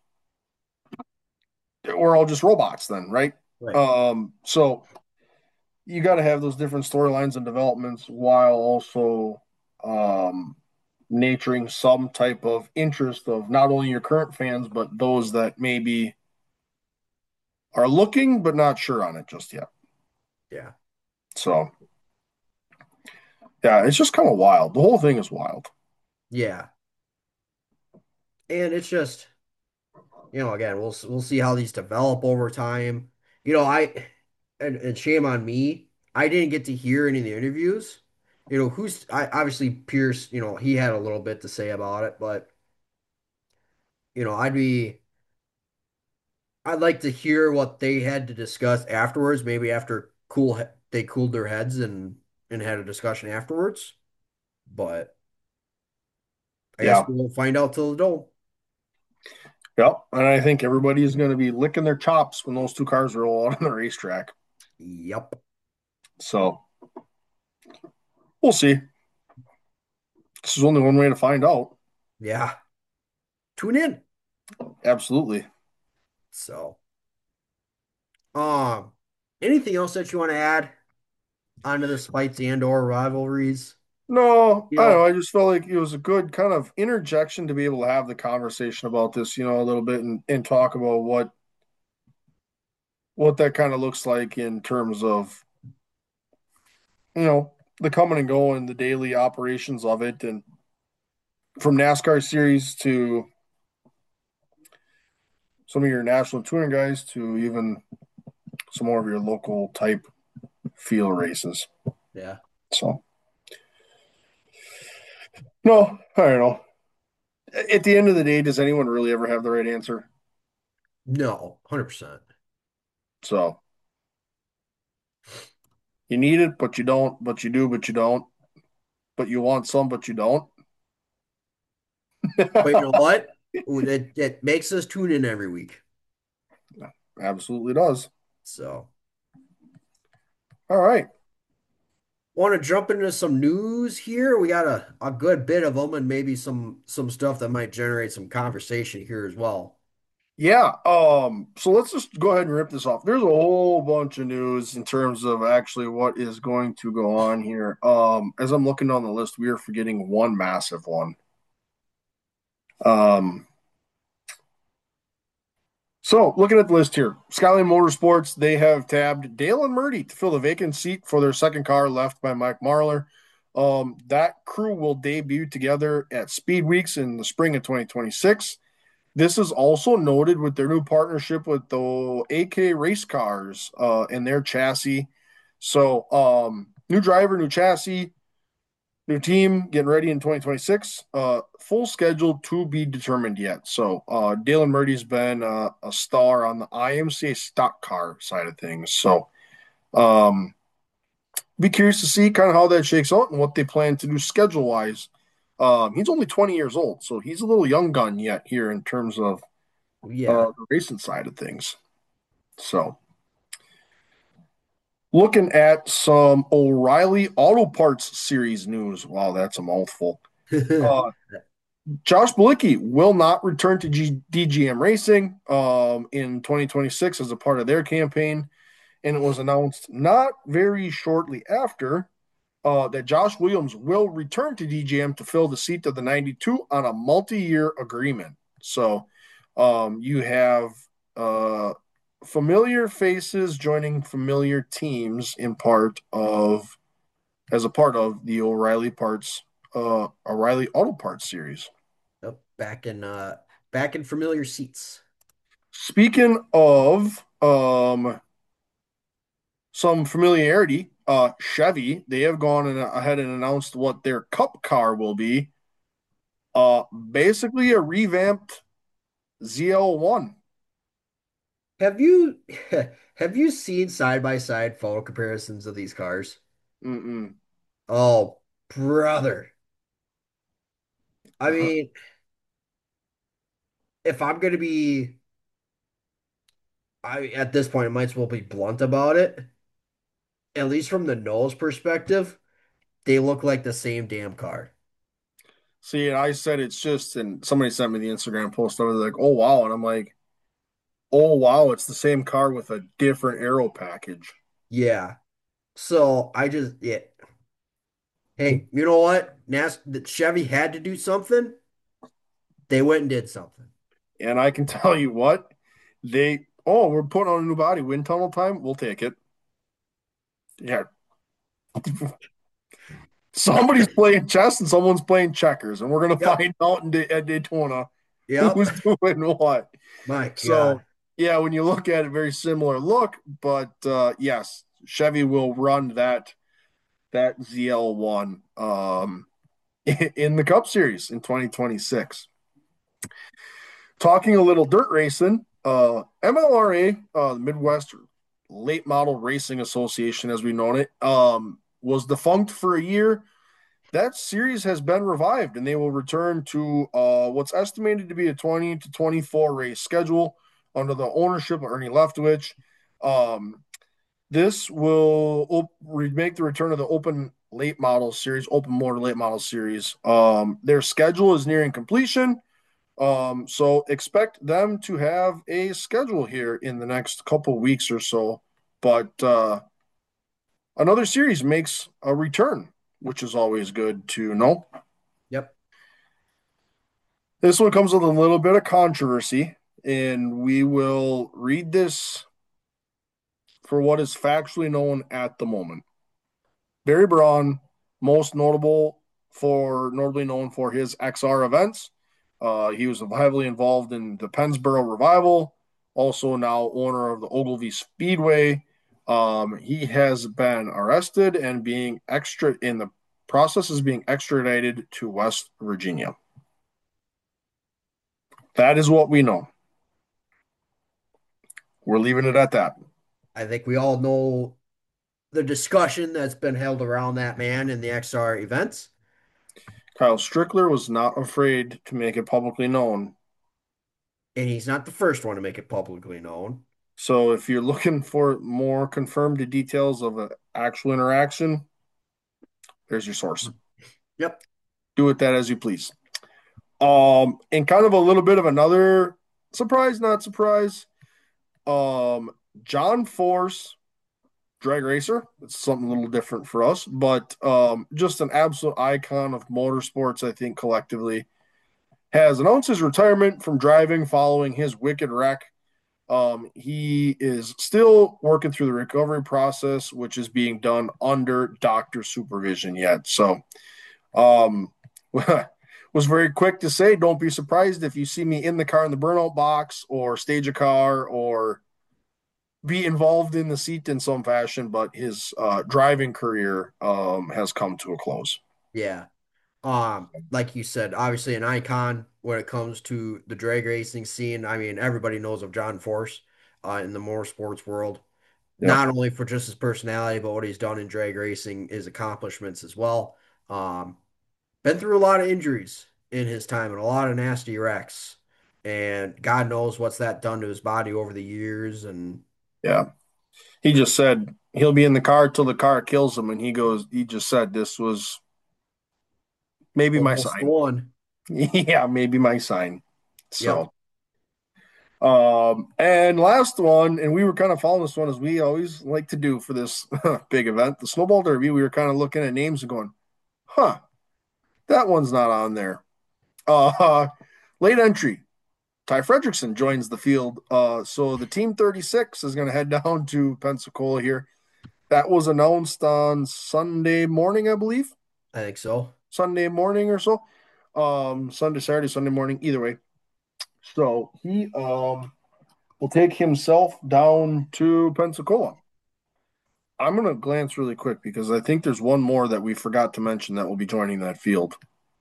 [SPEAKER 2] we're all just robots then, right?
[SPEAKER 1] Right.
[SPEAKER 2] Um, so you got to have those different storylines and developments while also um, naturing some type of interest of not only your current fans but those that maybe are looking but not sure on it just yet.
[SPEAKER 1] Yeah.
[SPEAKER 2] So yeah, it's just kind of wild. The whole thing is wild.
[SPEAKER 1] Yeah. And it's just, you know, again, we'll we'll see how these develop over time. You know, I and, and shame on me. I didn't get to hear any of the interviews. You know, who's I obviously Pierce, you know, he had a little bit to say about it, but you know, I'd be I'd like to hear what they had to discuss afterwards, maybe after cool he- they cooled their heads and and had a discussion afterwards. But I guess
[SPEAKER 2] Yeah,
[SPEAKER 1] we won't find out till the dome.
[SPEAKER 2] yeah, and I think everybody is going to be licking their chops when those two cars roll out on the racetrack.
[SPEAKER 1] Yep.
[SPEAKER 2] So we'll see. This is only one way to find out.
[SPEAKER 1] Yeah. Tune in.
[SPEAKER 2] Absolutely.
[SPEAKER 1] So, um, anything else that you want to add onto this fights and or rivalries?
[SPEAKER 2] No,
[SPEAKER 1] You
[SPEAKER 2] I don't know.
[SPEAKER 1] know,
[SPEAKER 2] I just felt like it was a good kind of interjection to be able to have the conversation about this, you know, a little bit and, and talk about what what that kind of looks like in terms of, you know, the coming and going, the daily operations of it, and from NASCAR series to some of your national touring guys to even some more of your local type field races.
[SPEAKER 1] yeah.
[SPEAKER 2] So, no, I don't know. At the end of the day, does anyone really ever have the right answer?
[SPEAKER 1] No, one hundred percent.
[SPEAKER 2] So, you need it, but you don't, but you do, but you don't, but you want some, but you don't.
[SPEAKER 1] But you know what? That that makes us tune in every week.
[SPEAKER 2] Absolutely does.
[SPEAKER 1] So,
[SPEAKER 2] All right.
[SPEAKER 1] want to jump into some news here? We got a, a good bit of them and maybe some some stuff that might generate some conversation here as well.
[SPEAKER 2] Yeah. Um, so let's just go ahead and rip this off. There's a whole bunch of news in terms of actually what is going to go on here. Um, as I'm looking down the list, we are forgetting one massive one. Um, so looking at the list here, Skyline Motorsports, they have tabbed Dale and Murdy to fill the vacant seat for their second car left by Mike Marlar. Um, that crew will debut together at Speed Weeks in the spring of twenty twenty-six. This is also noted with their new partnership with the A K Race Cars uh, and their chassis. So, um, new driver, new chassis, new team getting ready in twenty twenty-six. Uh, full schedule to be determined yet. So, uh, Dalen Murdy's been uh, a star on the I M C A stock car side of things. So, um, be curious to see kind of how that shakes out and what they plan to do schedule wise. Um, he's only twenty years old, so he's a little young gun yet here in terms of
[SPEAKER 1] Yeah.
[SPEAKER 2] uh, the racing side of things. So, looking at some O'Reilly Auto Parts Series news. Wow, that's a mouthful. Uh, Josh Bilicki will not return to G- D G M Racing um, in twenty twenty-six as a part of their campaign. And it was announced not very shortly after uh, that Josh Williams will return to D G M to fill the seat of the ninety-two on a multi year agreement. So um, you have uh, familiar faces joining familiar teams in part of as a part of the O'Reilly Parts uh, O'Reilly Auto Parts series.
[SPEAKER 1] Yep, back in uh back in familiar seats.
[SPEAKER 2] Speaking of um, some familiarity, uh, Chevy, they have gone and ahead and announced what their Cup car will be. Uh, basically a revamped Z L one.
[SPEAKER 1] Have you have you seen side by side photo comparisons of these cars?
[SPEAKER 2] Mm-mm.
[SPEAKER 1] Oh, brother. I mean, if I'm gonna be I at this point I might as well be blunt about it. At least from the nose perspective, they look like the same damn car.
[SPEAKER 2] See, and I said it's just, and somebody sent me the Instagram post of it, like, oh wow, and I'm like, oh wow, it's the same car with a different aero package.
[SPEAKER 1] Yeah. So I just yeah. Hey, you know what? Nas Chevy had to do something. They went and did something.
[SPEAKER 2] And I can tell you what, they, oh, we're putting on a new body, wind tunnel time, we'll take it. Yeah, somebody's playing chess and someone's playing checkers, and we're gonna
[SPEAKER 1] Yep.
[SPEAKER 2] find out in at Daytona
[SPEAKER 1] Yep.
[SPEAKER 2] who's doing what.
[SPEAKER 1] My
[SPEAKER 2] So
[SPEAKER 1] God.
[SPEAKER 2] yeah, when you look at it, very similar look, but uh, yes, Chevy will run that that Z L one um, in the Cup Series in twenty twenty-six. Talking a little dirt racing, uh, M L R A, uh, the Midwest Late Model Racing Association, as we know it, um, was defunct for a year. That series has been revived, and they will return to uh, what's estimated to be a twenty to twenty-four race schedule under the ownership of Ernie Leftwich. Um, this will op- make the return of the Open Late Model Series, Open Motor Late Model Series. Um, their schedule is nearing completion, um, so expect them to have a schedule here in the next couple weeks or so. But uh, another series makes a return, which is always good to know.
[SPEAKER 1] Yep.
[SPEAKER 2] This one comes with a little bit of controversy, and we will read this for what is factually known at the moment. Barry Braun, most notable for notably known for his X R events. Uh, he was heavily involved in the Pennsboro revival, also now owner of the Ogilvy Speedway. Um, he has been arrested and being extra in the process is being extradited to West Virginia. That is what we know. We're leaving it at that.
[SPEAKER 1] I think we all know the discussion that's been held around that man in the X R events.
[SPEAKER 2] Kyle Strickler was not afraid to make it publicly known.
[SPEAKER 1] And he's not the first one to make it publicly known.
[SPEAKER 2] So if you're looking for more confirmed details of an actual interaction, there's your source.
[SPEAKER 1] Yep.
[SPEAKER 2] Do with that as you please. Um, and kind of a little bit of another surprise, not surprise. Um, John Force, drag racer. It's something a little different for us, but um, just an absolute icon of motorsports, I think, collectively, has announced his retirement from driving following his wicked wreck. Um, he is still working through the recovery process, which is being done under doctor supervision yet. So, um, was very quick to say, don't be surprised if you see me in the car in the burnout box or stage a car or be involved in the seat in some fashion. But his uh, driving career um, has come to a close.
[SPEAKER 1] Yeah. Um, like you said, obviously an icon when it comes to the drag racing scene. I mean, everybody knows of John Force uh, in the motorsports world,
[SPEAKER 2] Yep.
[SPEAKER 1] not only for just his personality, but what he's done in drag racing, his accomplishments as well. Um, been through a lot of injuries in his time and a lot of nasty wrecks. And God knows what's that done to his body over the years. And
[SPEAKER 2] Yeah. He just said he'll be in the car till the car kills him. And he goes, he just said this was maybe my
[SPEAKER 1] almost the
[SPEAKER 2] sign.
[SPEAKER 1] one.
[SPEAKER 2] Yeah, maybe my sign.
[SPEAKER 1] Yep.
[SPEAKER 2] So, um, and last one, and we were kind of following this one as we always like to do for this big event, the Snowball Derby. We were kind of looking at names and going, huh, that one's not on there. Uh, late entry. Ty Fredrickson joins the field. Uh, so the team thirty-six is going to head down to Pensacola here. That was announced on Sunday morning, I believe.
[SPEAKER 1] I think so.
[SPEAKER 2] Sunday morning or so. Um, Sunday, Saturday, Sunday morning, either way. So he um will take himself down to Pensacola. I'm going to glance really quick because I think there's one more that we forgot to mention that will be joining that field.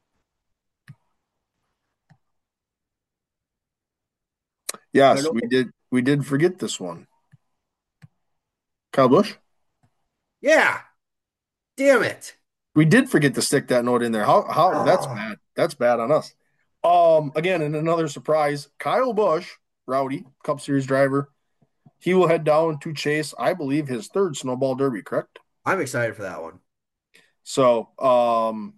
[SPEAKER 1] I
[SPEAKER 2] Yes,
[SPEAKER 1] know.
[SPEAKER 2] we did. We did forget this one. Kyle Busch.
[SPEAKER 1] Yeah. Damn it.
[SPEAKER 2] We did forget to stick that note in there. How? How? That's
[SPEAKER 1] Oh,
[SPEAKER 2] bad. That's bad on us. Um. Again, and another surprise. Kyle Busch, Rowdy Cup Series driver. He will head down to chase, I believe, his third Snowball Derby. Correct.
[SPEAKER 1] I'm excited for that one.
[SPEAKER 2] So, um,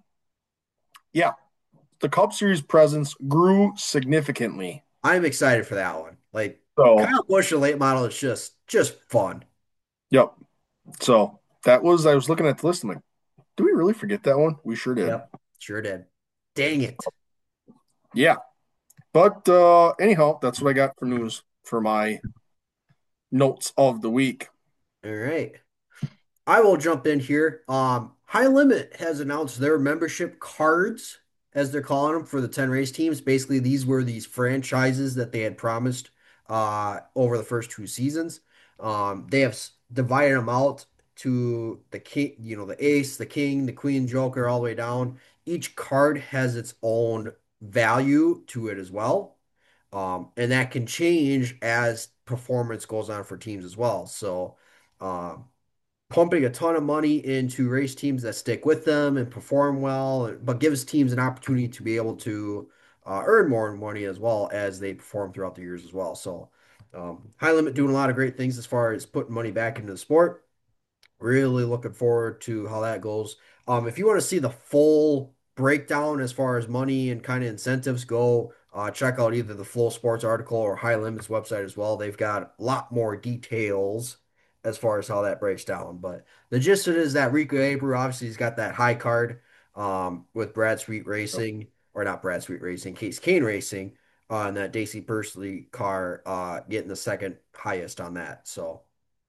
[SPEAKER 2] yeah, the Cup Series presence grew significantly.
[SPEAKER 1] I'm excited for that one. Like
[SPEAKER 2] So,
[SPEAKER 1] Kyle Busch, the late model is just just fun.
[SPEAKER 2] yep. So that was, I was looking at the list. I'm like, do we really forget that one? We sure did.
[SPEAKER 1] Yep. Sure did. Dang it.
[SPEAKER 2] Yeah. But uh, anyhow, that's what I got for news for my notes of the week.
[SPEAKER 1] All right. I will jump in here. Um, High Limit has announced their membership cards, as they're calling them, for the ten race teams. Basically, these were these franchises that they had promised uh, over the first two seasons. Um, they have s- divided them out to the king, you know, the ace, the king, the queen, joker, all the way down. Each card has its own value to it as well. Um, and that can change as performance goes on for teams as well. So, um, pumping a ton of money into race teams that stick with them and perform well, but gives teams an opportunity to be able to uh, earn more money as well as they perform throughout the years as well. So, um, High Limit doing a lot of great things as far as putting money back into the sport. Really looking forward to how that goes. Um, if you want to see the full breakdown as far as money and kind of incentives go, uh, check out either the Flow Sports article or High Limits website as well. They've got a lot more details as far as how that breaks down. But the gist of it is that Rico Abreu obviously he's got that high card um, with Brad Sweet Racing, or not Brad Sweet Racing, Case Kane Racing on that Daisy Pursley car, uh, getting the second highest on that. So,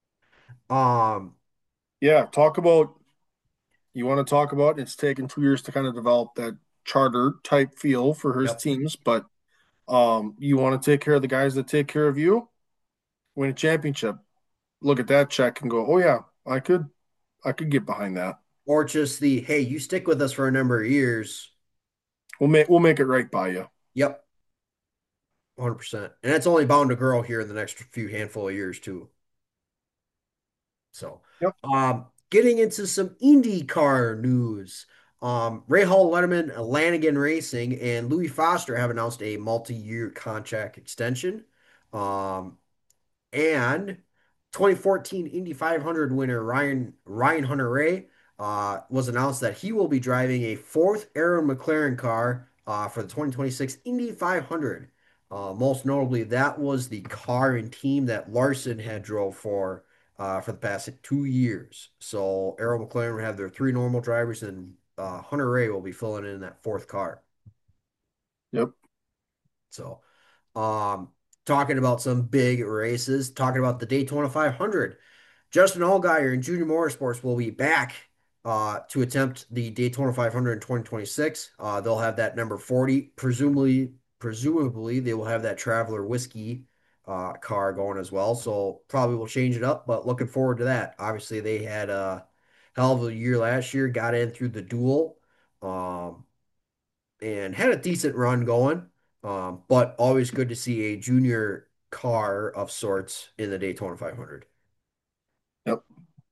[SPEAKER 1] um,
[SPEAKER 2] Yeah. Talk about, you want to talk about it's taken two years to kind of develop that charter type feel for his
[SPEAKER 1] yep.
[SPEAKER 2] teams, but um, you want to take care of the guys that take care of you, win a championship. Look at that check and go, oh yeah, I could, I could get behind that.
[SPEAKER 1] Or just the, hey, you stick with us for a number of years.
[SPEAKER 2] We'll make, we'll make it right by you.
[SPEAKER 1] Yep, one hundred percent. And that's only bound to grow here in the next few handful of years, too. So,
[SPEAKER 2] Yep.
[SPEAKER 1] um, getting into some IndyCar news. Um, Ray Hall, Letterman, Lanigan Racing, and Louis Foster have announced a multi-year contract extension. Um, and twenty fourteen Indy five hundred winner Ryan Ryan Hunter-Reay uh, was announced that he will be driving a fourth Aaron McLaren car uh, for the twenty twenty-six Indy five hundred. Uh, most notably, that was the car and team that Larson had drove for uh, for the past two years. So Arrow McLaren will have their three normal drivers, and uh, Hunter-Reay will be filling in that fourth car.
[SPEAKER 2] Yep.
[SPEAKER 1] So, um, talking about some big races, talking about the Daytona five hundred. Justin Allgaier and Junior Motorsports will be back uh, to attempt the Daytona five hundred in twenty twenty-six. Uh, they'll have that number forty. Presumably, presumably they will have that Traveler Whiskey uh, car going as well. So probably will change it up, but looking forward to that. Obviously, they had a hell of a year last year, got in through the duel. Um, and had a decent run going. Um, but always good to see a junior car of sorts in the Daytona five hundred.
[SPEAKER 2] Yep.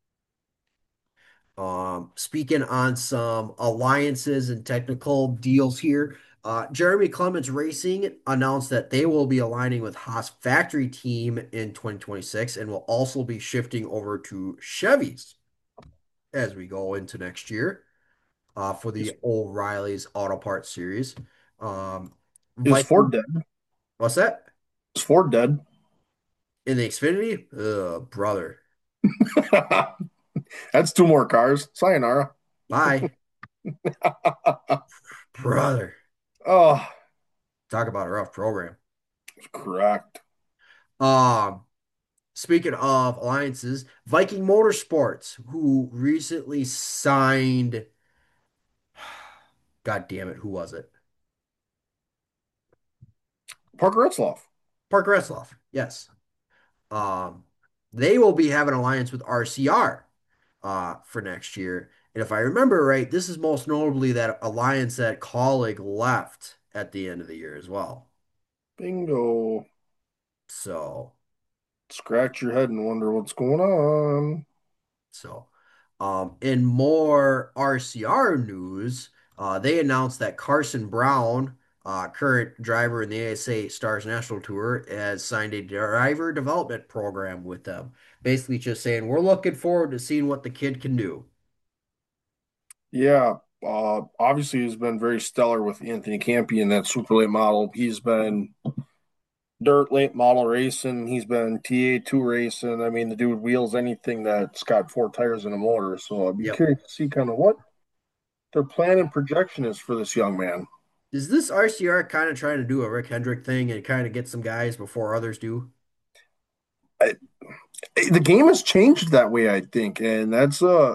[SPEAKER 1] Um, speaking on some alliances and technical deals here, uh, Jeremy Clements Racing announced that they will be aligning with Haas Factory Team in twenty twenty-six and will also be shifting over to Chevys as we go into next year uh, for
[SPEAKER 2] Is
[SPEAKER 1] the O'Reilly's Auto Parts Series. Um,
[SPEAKER 2] is Ford
[SPEAKER 1] Viking,
[SPEAKER 2] dead?
[SPEAKER 1] what's that?
[SPEAKER 2] Is Ford dead?
[SPEAKER 1] In the Xfinity? Ugh, brother.
[SPEAKER 2] That's two more cars. Sayonara.
[SPEAKER 1] Bye, brother.
[SPEAKER 2] Oh,
[SPEAKER 1] Talk about a rough program.
[SPEAKER 2] correct.
[SPEAKER 1] Um, speaking of alliances, Viking Motorsports, who recently signed, God damn it, who was it?
[SPEAKER 2] Parker Retzloff.
[SPEAKER 1] Parker Retzloff. Yes. Um, they will be having an alliance with R C R uh for next year. And if I remember right, this is most notably that alliance that Colleague left at the end of the year as well.
[SPEAKER 2] Bingo.
[SPEAKER 1] So
[SPEAKER 2] Scratch your head and wonder what's going on.
[SPEAKER 1] So, um, in more R C R news, uh, they announced that Carson Brown, uh, current driver in the A S A Stars National Tour, has signed a driver development program with them. Basically, just saying we're looking forward to seeing what the kid can do.
[SPEAKER 2] Yeah, uh, obviously he's been very stellar with Anthony Campi in that super late model. He's been dirt late model racing. He's been T A two racing. I mean, the dude wheels anything that's got four tires and a motor. So I'd be
[SPEAKER 1] Yep.
[SPEAKER 2] curious to see kind of what their plan and projection is for this young man.
[SPEAKER 1] Is this R C R kind of trying to do a Rick Hendrick thing and kind of get some guys before others do?
[SPEAKER 2] I, the game has changed that way, I think, and that's uh,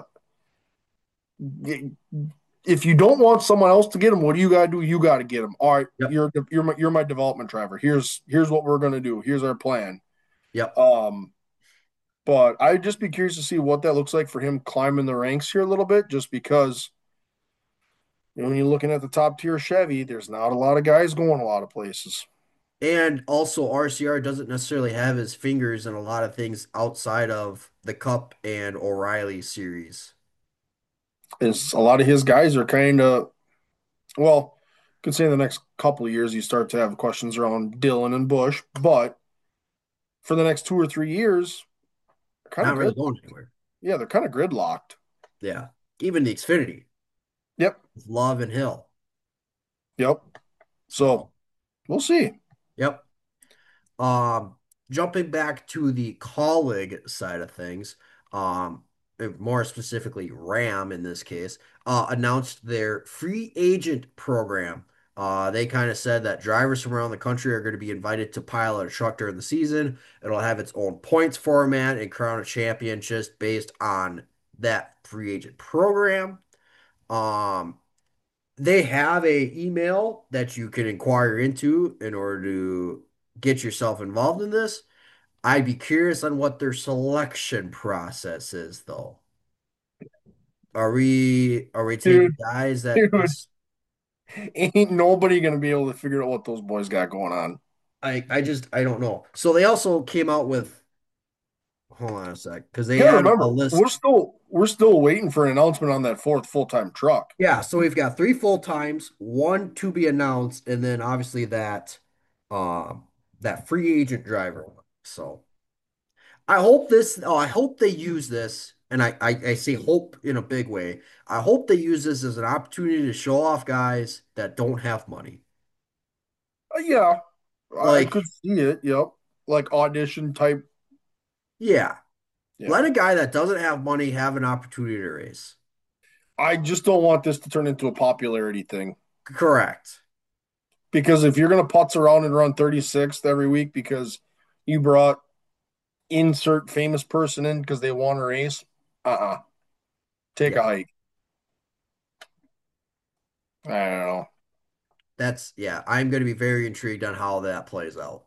[SPEAKER 2] if you don't want someone else to get him, what do you got to do? You got to get him. All right,
[SPEAKER 1] Yep.
[SPEAKER 2] you're you're my, you're my development driver. Here's here's what we're gonna do. Here's our plan.
[SPEAKER 1] Yep.
[SPEAKER 2] Um, but I'd just be curious to see what that looks like for him climbing the ranks here a little bit, just because you know, when you're looking at the top tier Chevy, there's not a lot of guys going a lot of places.
[SPEAKER 1] And also, R C R doesn't necessarily have his fingers in a lot of things outside of the Cup and O'Reilly series.
[SPEAKER 2] Is a lot of his guys are kind of well, could say in the next couple of years you start to have questions around Dillon and Bush, but for the next two or three years, they're kind of
[SPEAKER 1] Not really
[SPEAKER 2] grid.
[SPEAKER 1] going anywhere.
[SPEAKER 2] Yeah, they're kind of gridlocked.
[SPEAKER 1] Yeah. Even the Xfinity,
[SPEAKER 2] Yep,
[SPEAKER 1] Love and Hill.
[SPEAKER 2] yep.
[SPEAKER 1] So,
[SPEAKER 2] So we'll see.
[SPEAKER 1] yep. Um, Jumping back to the colleague side of things, um, more specifically, Ram in this case, uh, announced their free agent program. Uh, they kind of said that drivers from around the country are going to be invited to pilot a truck during the season. It'll have its own points format and crown a champion just based on that free agent program. Um, they have a email that you can inquire into in order to get yourself involved in this. I'd be curious on what their selection process is, though. Are we are we taking
[SPEAKER 2] Dude,
[SPEAKER 1] guys that
[SPEAKER 2] dude,
[SPEAKER 1] just
[SPEAKER 2] ain't nobody gonna be able to figure out what those boys got going on.
[SPEAKER 1] I I just I don't know. So they also came out with hold on a sec because they
[SPEAKER 2] You gotta
[SPEAKER 1] had a
[SPEAKER 2] remember, we're
[SPEAKER 1] list.
[SPEAKER 2] still we're still waiting for an announcement on that fourth full-time truck.
[SPEAKER 1] Yeah, so we've got three full times, one to be announced, and then obviously that um that free agent driver one. So I hope this oh I hope they use this, and I, I I say hope in a big way. I hope they use this as an opportunity to show off guys that don't have money.
[SPEAKER 2] Uh, yeah, I
[SPEAKER 1] Like,
[SPEAKER 2] could see it. Yep, like audition type.
[SPEAKER 1] yeah,
[SPEAKER 2] Yeah,
[SPEAKER 1] let a guy that doesn't have money have an opportunity to race.
[SPEAKER 2] I just don't want this to turn into a popularity thing
[SPEAKER 1] Correct.
[SPEAKER 2] because if you're gonna putz around and run thirty-sixth every week because you brought insert famous person in because they won a race, uh-uh, take a
[SPEAKER 1] Yeah.
[SPEAKER 2] hike. I don't know.
[SPEAKER 1] That's yeah, I'm going to be very intrigued on how that plays out.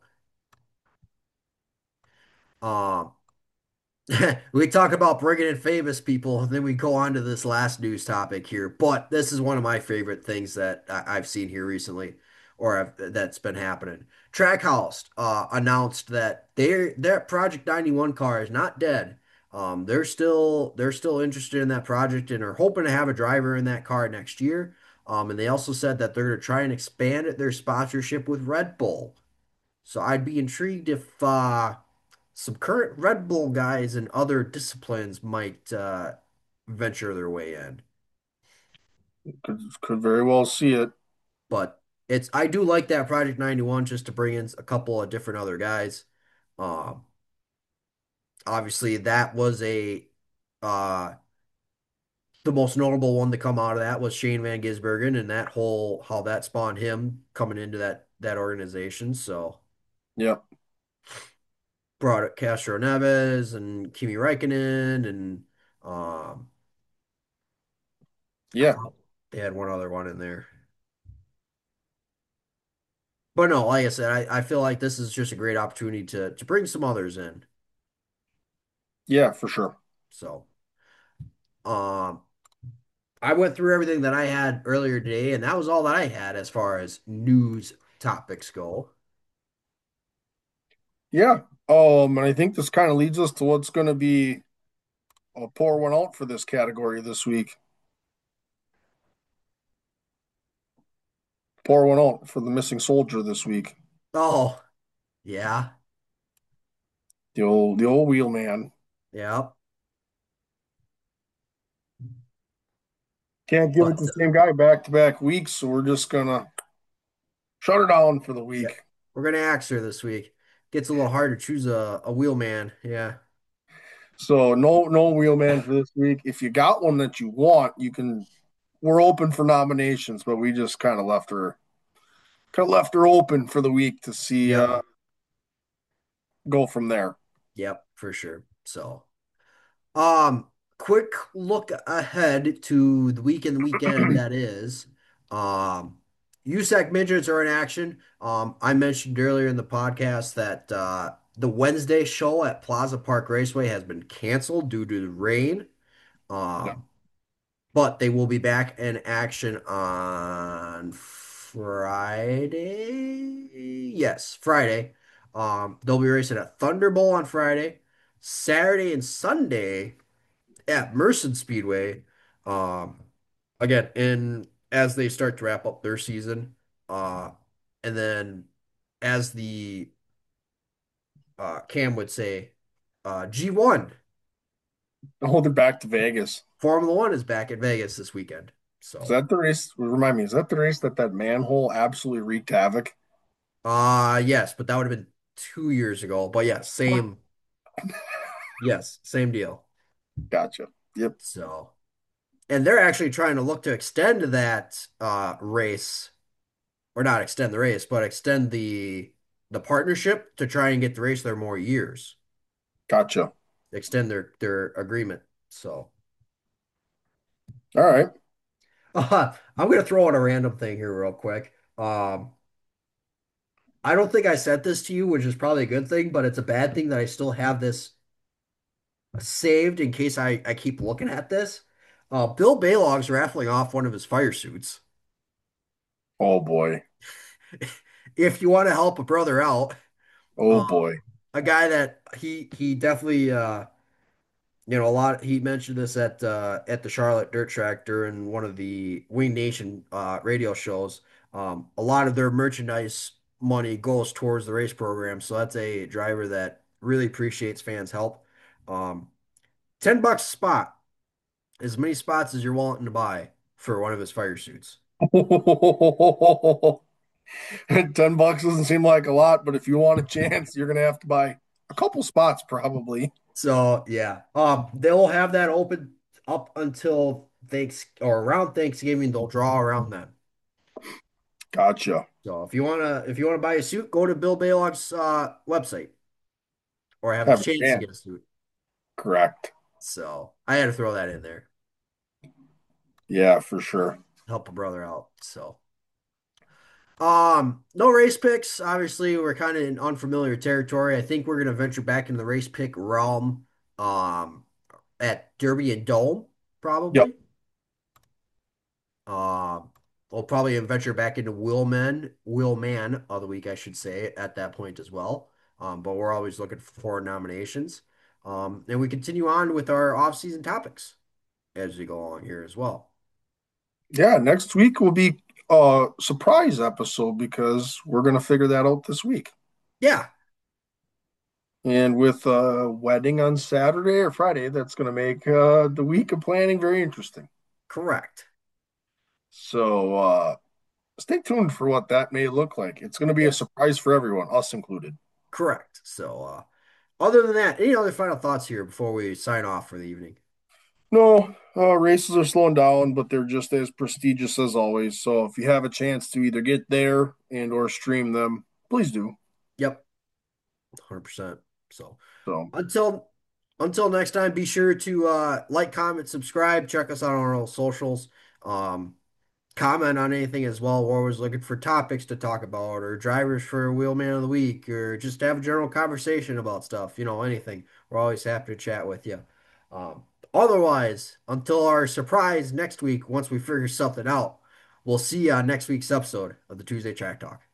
[SPEAKER 1] Um, we talk about bringing in famous people, and then we go on to this last news topic here. But this is one of my favorite things that I- I've seen here recently, or I've, that's been happening. Trackhouse uh, announced that their their Project ninety-one car is not dead. Um, they're still they're still interested in that project and are hoping to have a driver in that car next year. Um, and they also said that they're going to try and expand their sponsorship with Red Bull. So I'd be intrigued if uh, some current Red Bull guys in other disciplines might uh, venture their way in.
[SPEAKER 2] Could could very well see it.
[SPEAKER 1] But it's I do like that Project ninety-one just to bring in a couple of different other guys. Um, Obviously that was a uh, the most notable one to come out of that was Shane Van Gisbergen and that whole how that spawned him coming into that that organization. So
[SPEAKER 2] Yep.
[SPEAKER 1] brought up Castro Neves and Kimi Räikkönen and um,
[SPEAKER 2] Yeah.
[SPEAKER 1] they had one other one in there. But no, like I said, I, I feel like this is just a great opportunity to to bring some others in.
[SPEAKER 2] Yeah, for sure.
[SPEAKER 1] So, um, I went through everything that I had earlier today, and that was all that I had as far as news topics go.
[SPEAKER 2] Yeah. Um, and I think this kind of leads us to what's going to be a pour one out for this category this week. Pour one out for the missing soldier this week.
[SPEAKER 1] Oh, yeah,
[SPEAKER 2] The old the old wheel man.
[SPEAKER 1] yeah.
[SPEAKER 2] Can't give it
[SPEAKER 1] But
[SPEAKER 2] to the
[SPEAKER 1] uh,
[SPEAKER 2] same guy back to back weeks, so we're just gonna shut her down for the
[SPEAKER 1] yeah,
[SPEAKER 2] week.
[SPEAKER 1] we're gonna axe her this week. Gets a little hard to choose a, a wheel man. Yeah,
[SPEAKER 2] So no no wheel man for this week. If you got one that you want, you can we're open for nominations, but we just kind of left her kind of left her open for the week to see
[SPEAKER 1] yep,
[SPEAKER 2] uh go from there.
[SPEAKER 1] yep, for sure. So. Um, quick look ahead to the weekend, the weekend that is. Um, U S A C midgets are in action. Um, I mentioned earlier in the podcast that uh, the Wednesday show at Plaza Park Raceway has been canceled due to the rain.
[SPEAKER 2] Yeah.
[SPEAKER 1] Um, but they will be back in action on Friday. Yes, Friday. Um, they'll be racing at Thunderbowl on Friday, Saturday and Sunday at Merced Speedway, um, again, in as they start to wrap up their season, uh, and then as the uh, Cam would say, uh, G one
[SPEAKER 2] Oh, they're back to Vegas.
[SPEAKER 1] Formula One is back in Vegas this weekend.
[SPEAKER 2] Is
[SPEAKER 1] So,
[SPEAKER 2] that the race? Remind me, is that the race that that manhole absolutely wreaked havoc?
[SPEAKER 1] uh, yes, but that would have been two years ago. But yeah, same, yes, same deal.
[SPEAKER 2] Gotcha. Yep.
[SPEAKER 1] So, and they're actually trying to look to extend that uh, race or not extend the race, but extend the the partnership to try and get the race there more years,
[SPEAKER 2] Gotcha.
[SPEAKER 1] extend their their agreement. So
[SPEAKER 2] All right.
[SPEAKER 1] uh, I'm gonna throw in a random thing here real quick. Um, I don't think I sent this to you, which is probably a good thing, but it's a bad thing that I still have this saved in case I I keep looking at this. Uh, Bill Balog's raffling off one of his fire suits.
[SPEAKER 2] Oh boy.
[SPEAKER 1] If you want to help a brother out,
[SPEAKER 2] Oh
[SPEAKER 1] uh,
[SPEAKER 2] boy.
[SPEAKER 1] a guy that he he definitely uh You know, a lot. He mentioned this at uh, at the Charlotte Dirt Track during one of the Wing Nation uh, radio shows. Um, a lot of their merchandise money goes towards the race program, so that's a driver that really appreciates fans' help. Um, Ten bucks a spot, as many spots as you're wanting to buy for one of his fire suits.
[SPEAKER 2] Ten bucks doesn't seem like a lot, but if you want a chance, you're gonna have to buy a couple spots probably.
[SPEAKER 1] So yeah, um, they'll have that open up until thanks or around Thanksgiving. They'll draw around then.
[SPEAKER 2] Gotcha.
[SPEAKER 1] So if you wanna if you wanna buy a suit, go to Bill Balog's uh, website or have a
[SPEAKER 2] Have a
[SPEAKER 1] chance to
[SPEAKER 2] chance.
[SPEAKER 1] get a suit.
[SPEAKER 2] Correct.
[SPEAKER 1] So I had to throw that in there,
[SPEAKER 2] Yeah, for sure.
[SPEAKER 1] help a brother out. So um, no race picks. Obviously, we're kind of in unfamiliar territory. I think we're gonna venture back into the race pick realm um at Derby and Dome,
[SPEAKER 2] Yep.
[SPEAKER 1] probably. Uh, we'll probably venture back into Wheelman, Wheelman of the week, I should say, at that point as well. Um, but we're always looking for nominations. Um, and we continue on with our off-season topics as we go along here as well.
[SPEAKER 2] Yeah, next week will be a surprise episode because we're gonna figure that out this week.
[SPEAKER 1] Yeah,
[SPEAKER 2] And with a wedding on Saturday or Friday, that's gonna make uh, the week of planning very interesting.
[SPEAKER 1] correct.
[SPEAKER 2] So uh, stay tuned for what that may look like. It's gonna be a
[SPEAKER 1] Yeah,
[SPEAKER 2] surprise for everyone, us included.
[SPEAKER 1] correct. So, uh, other than that, any other final thoughts here before we sign off for the evening?
[SPEAKER 2] No, uh, races are slowing down, but they're just as prestigious as always. So if you have a chance to either get there and or stream them, please do.
[SPEAKER 1] Yep, one hundred percent. So,
[SPEAKER 2] So
[SPEAKER 1] until until next time, be sure to uh, like, comment, subscribe, check us out on our socials. Um, Comment on anything as well. We're always looking for topics to talk about or drivers for Wheelman of the Week or just have a general conversation about stuff, you know, anything. We're always happy to chat with you. Um, Otherwise, until our surprise next week, once we figure something out, we'll see you on next week's episode of the Tuesday Track Talk.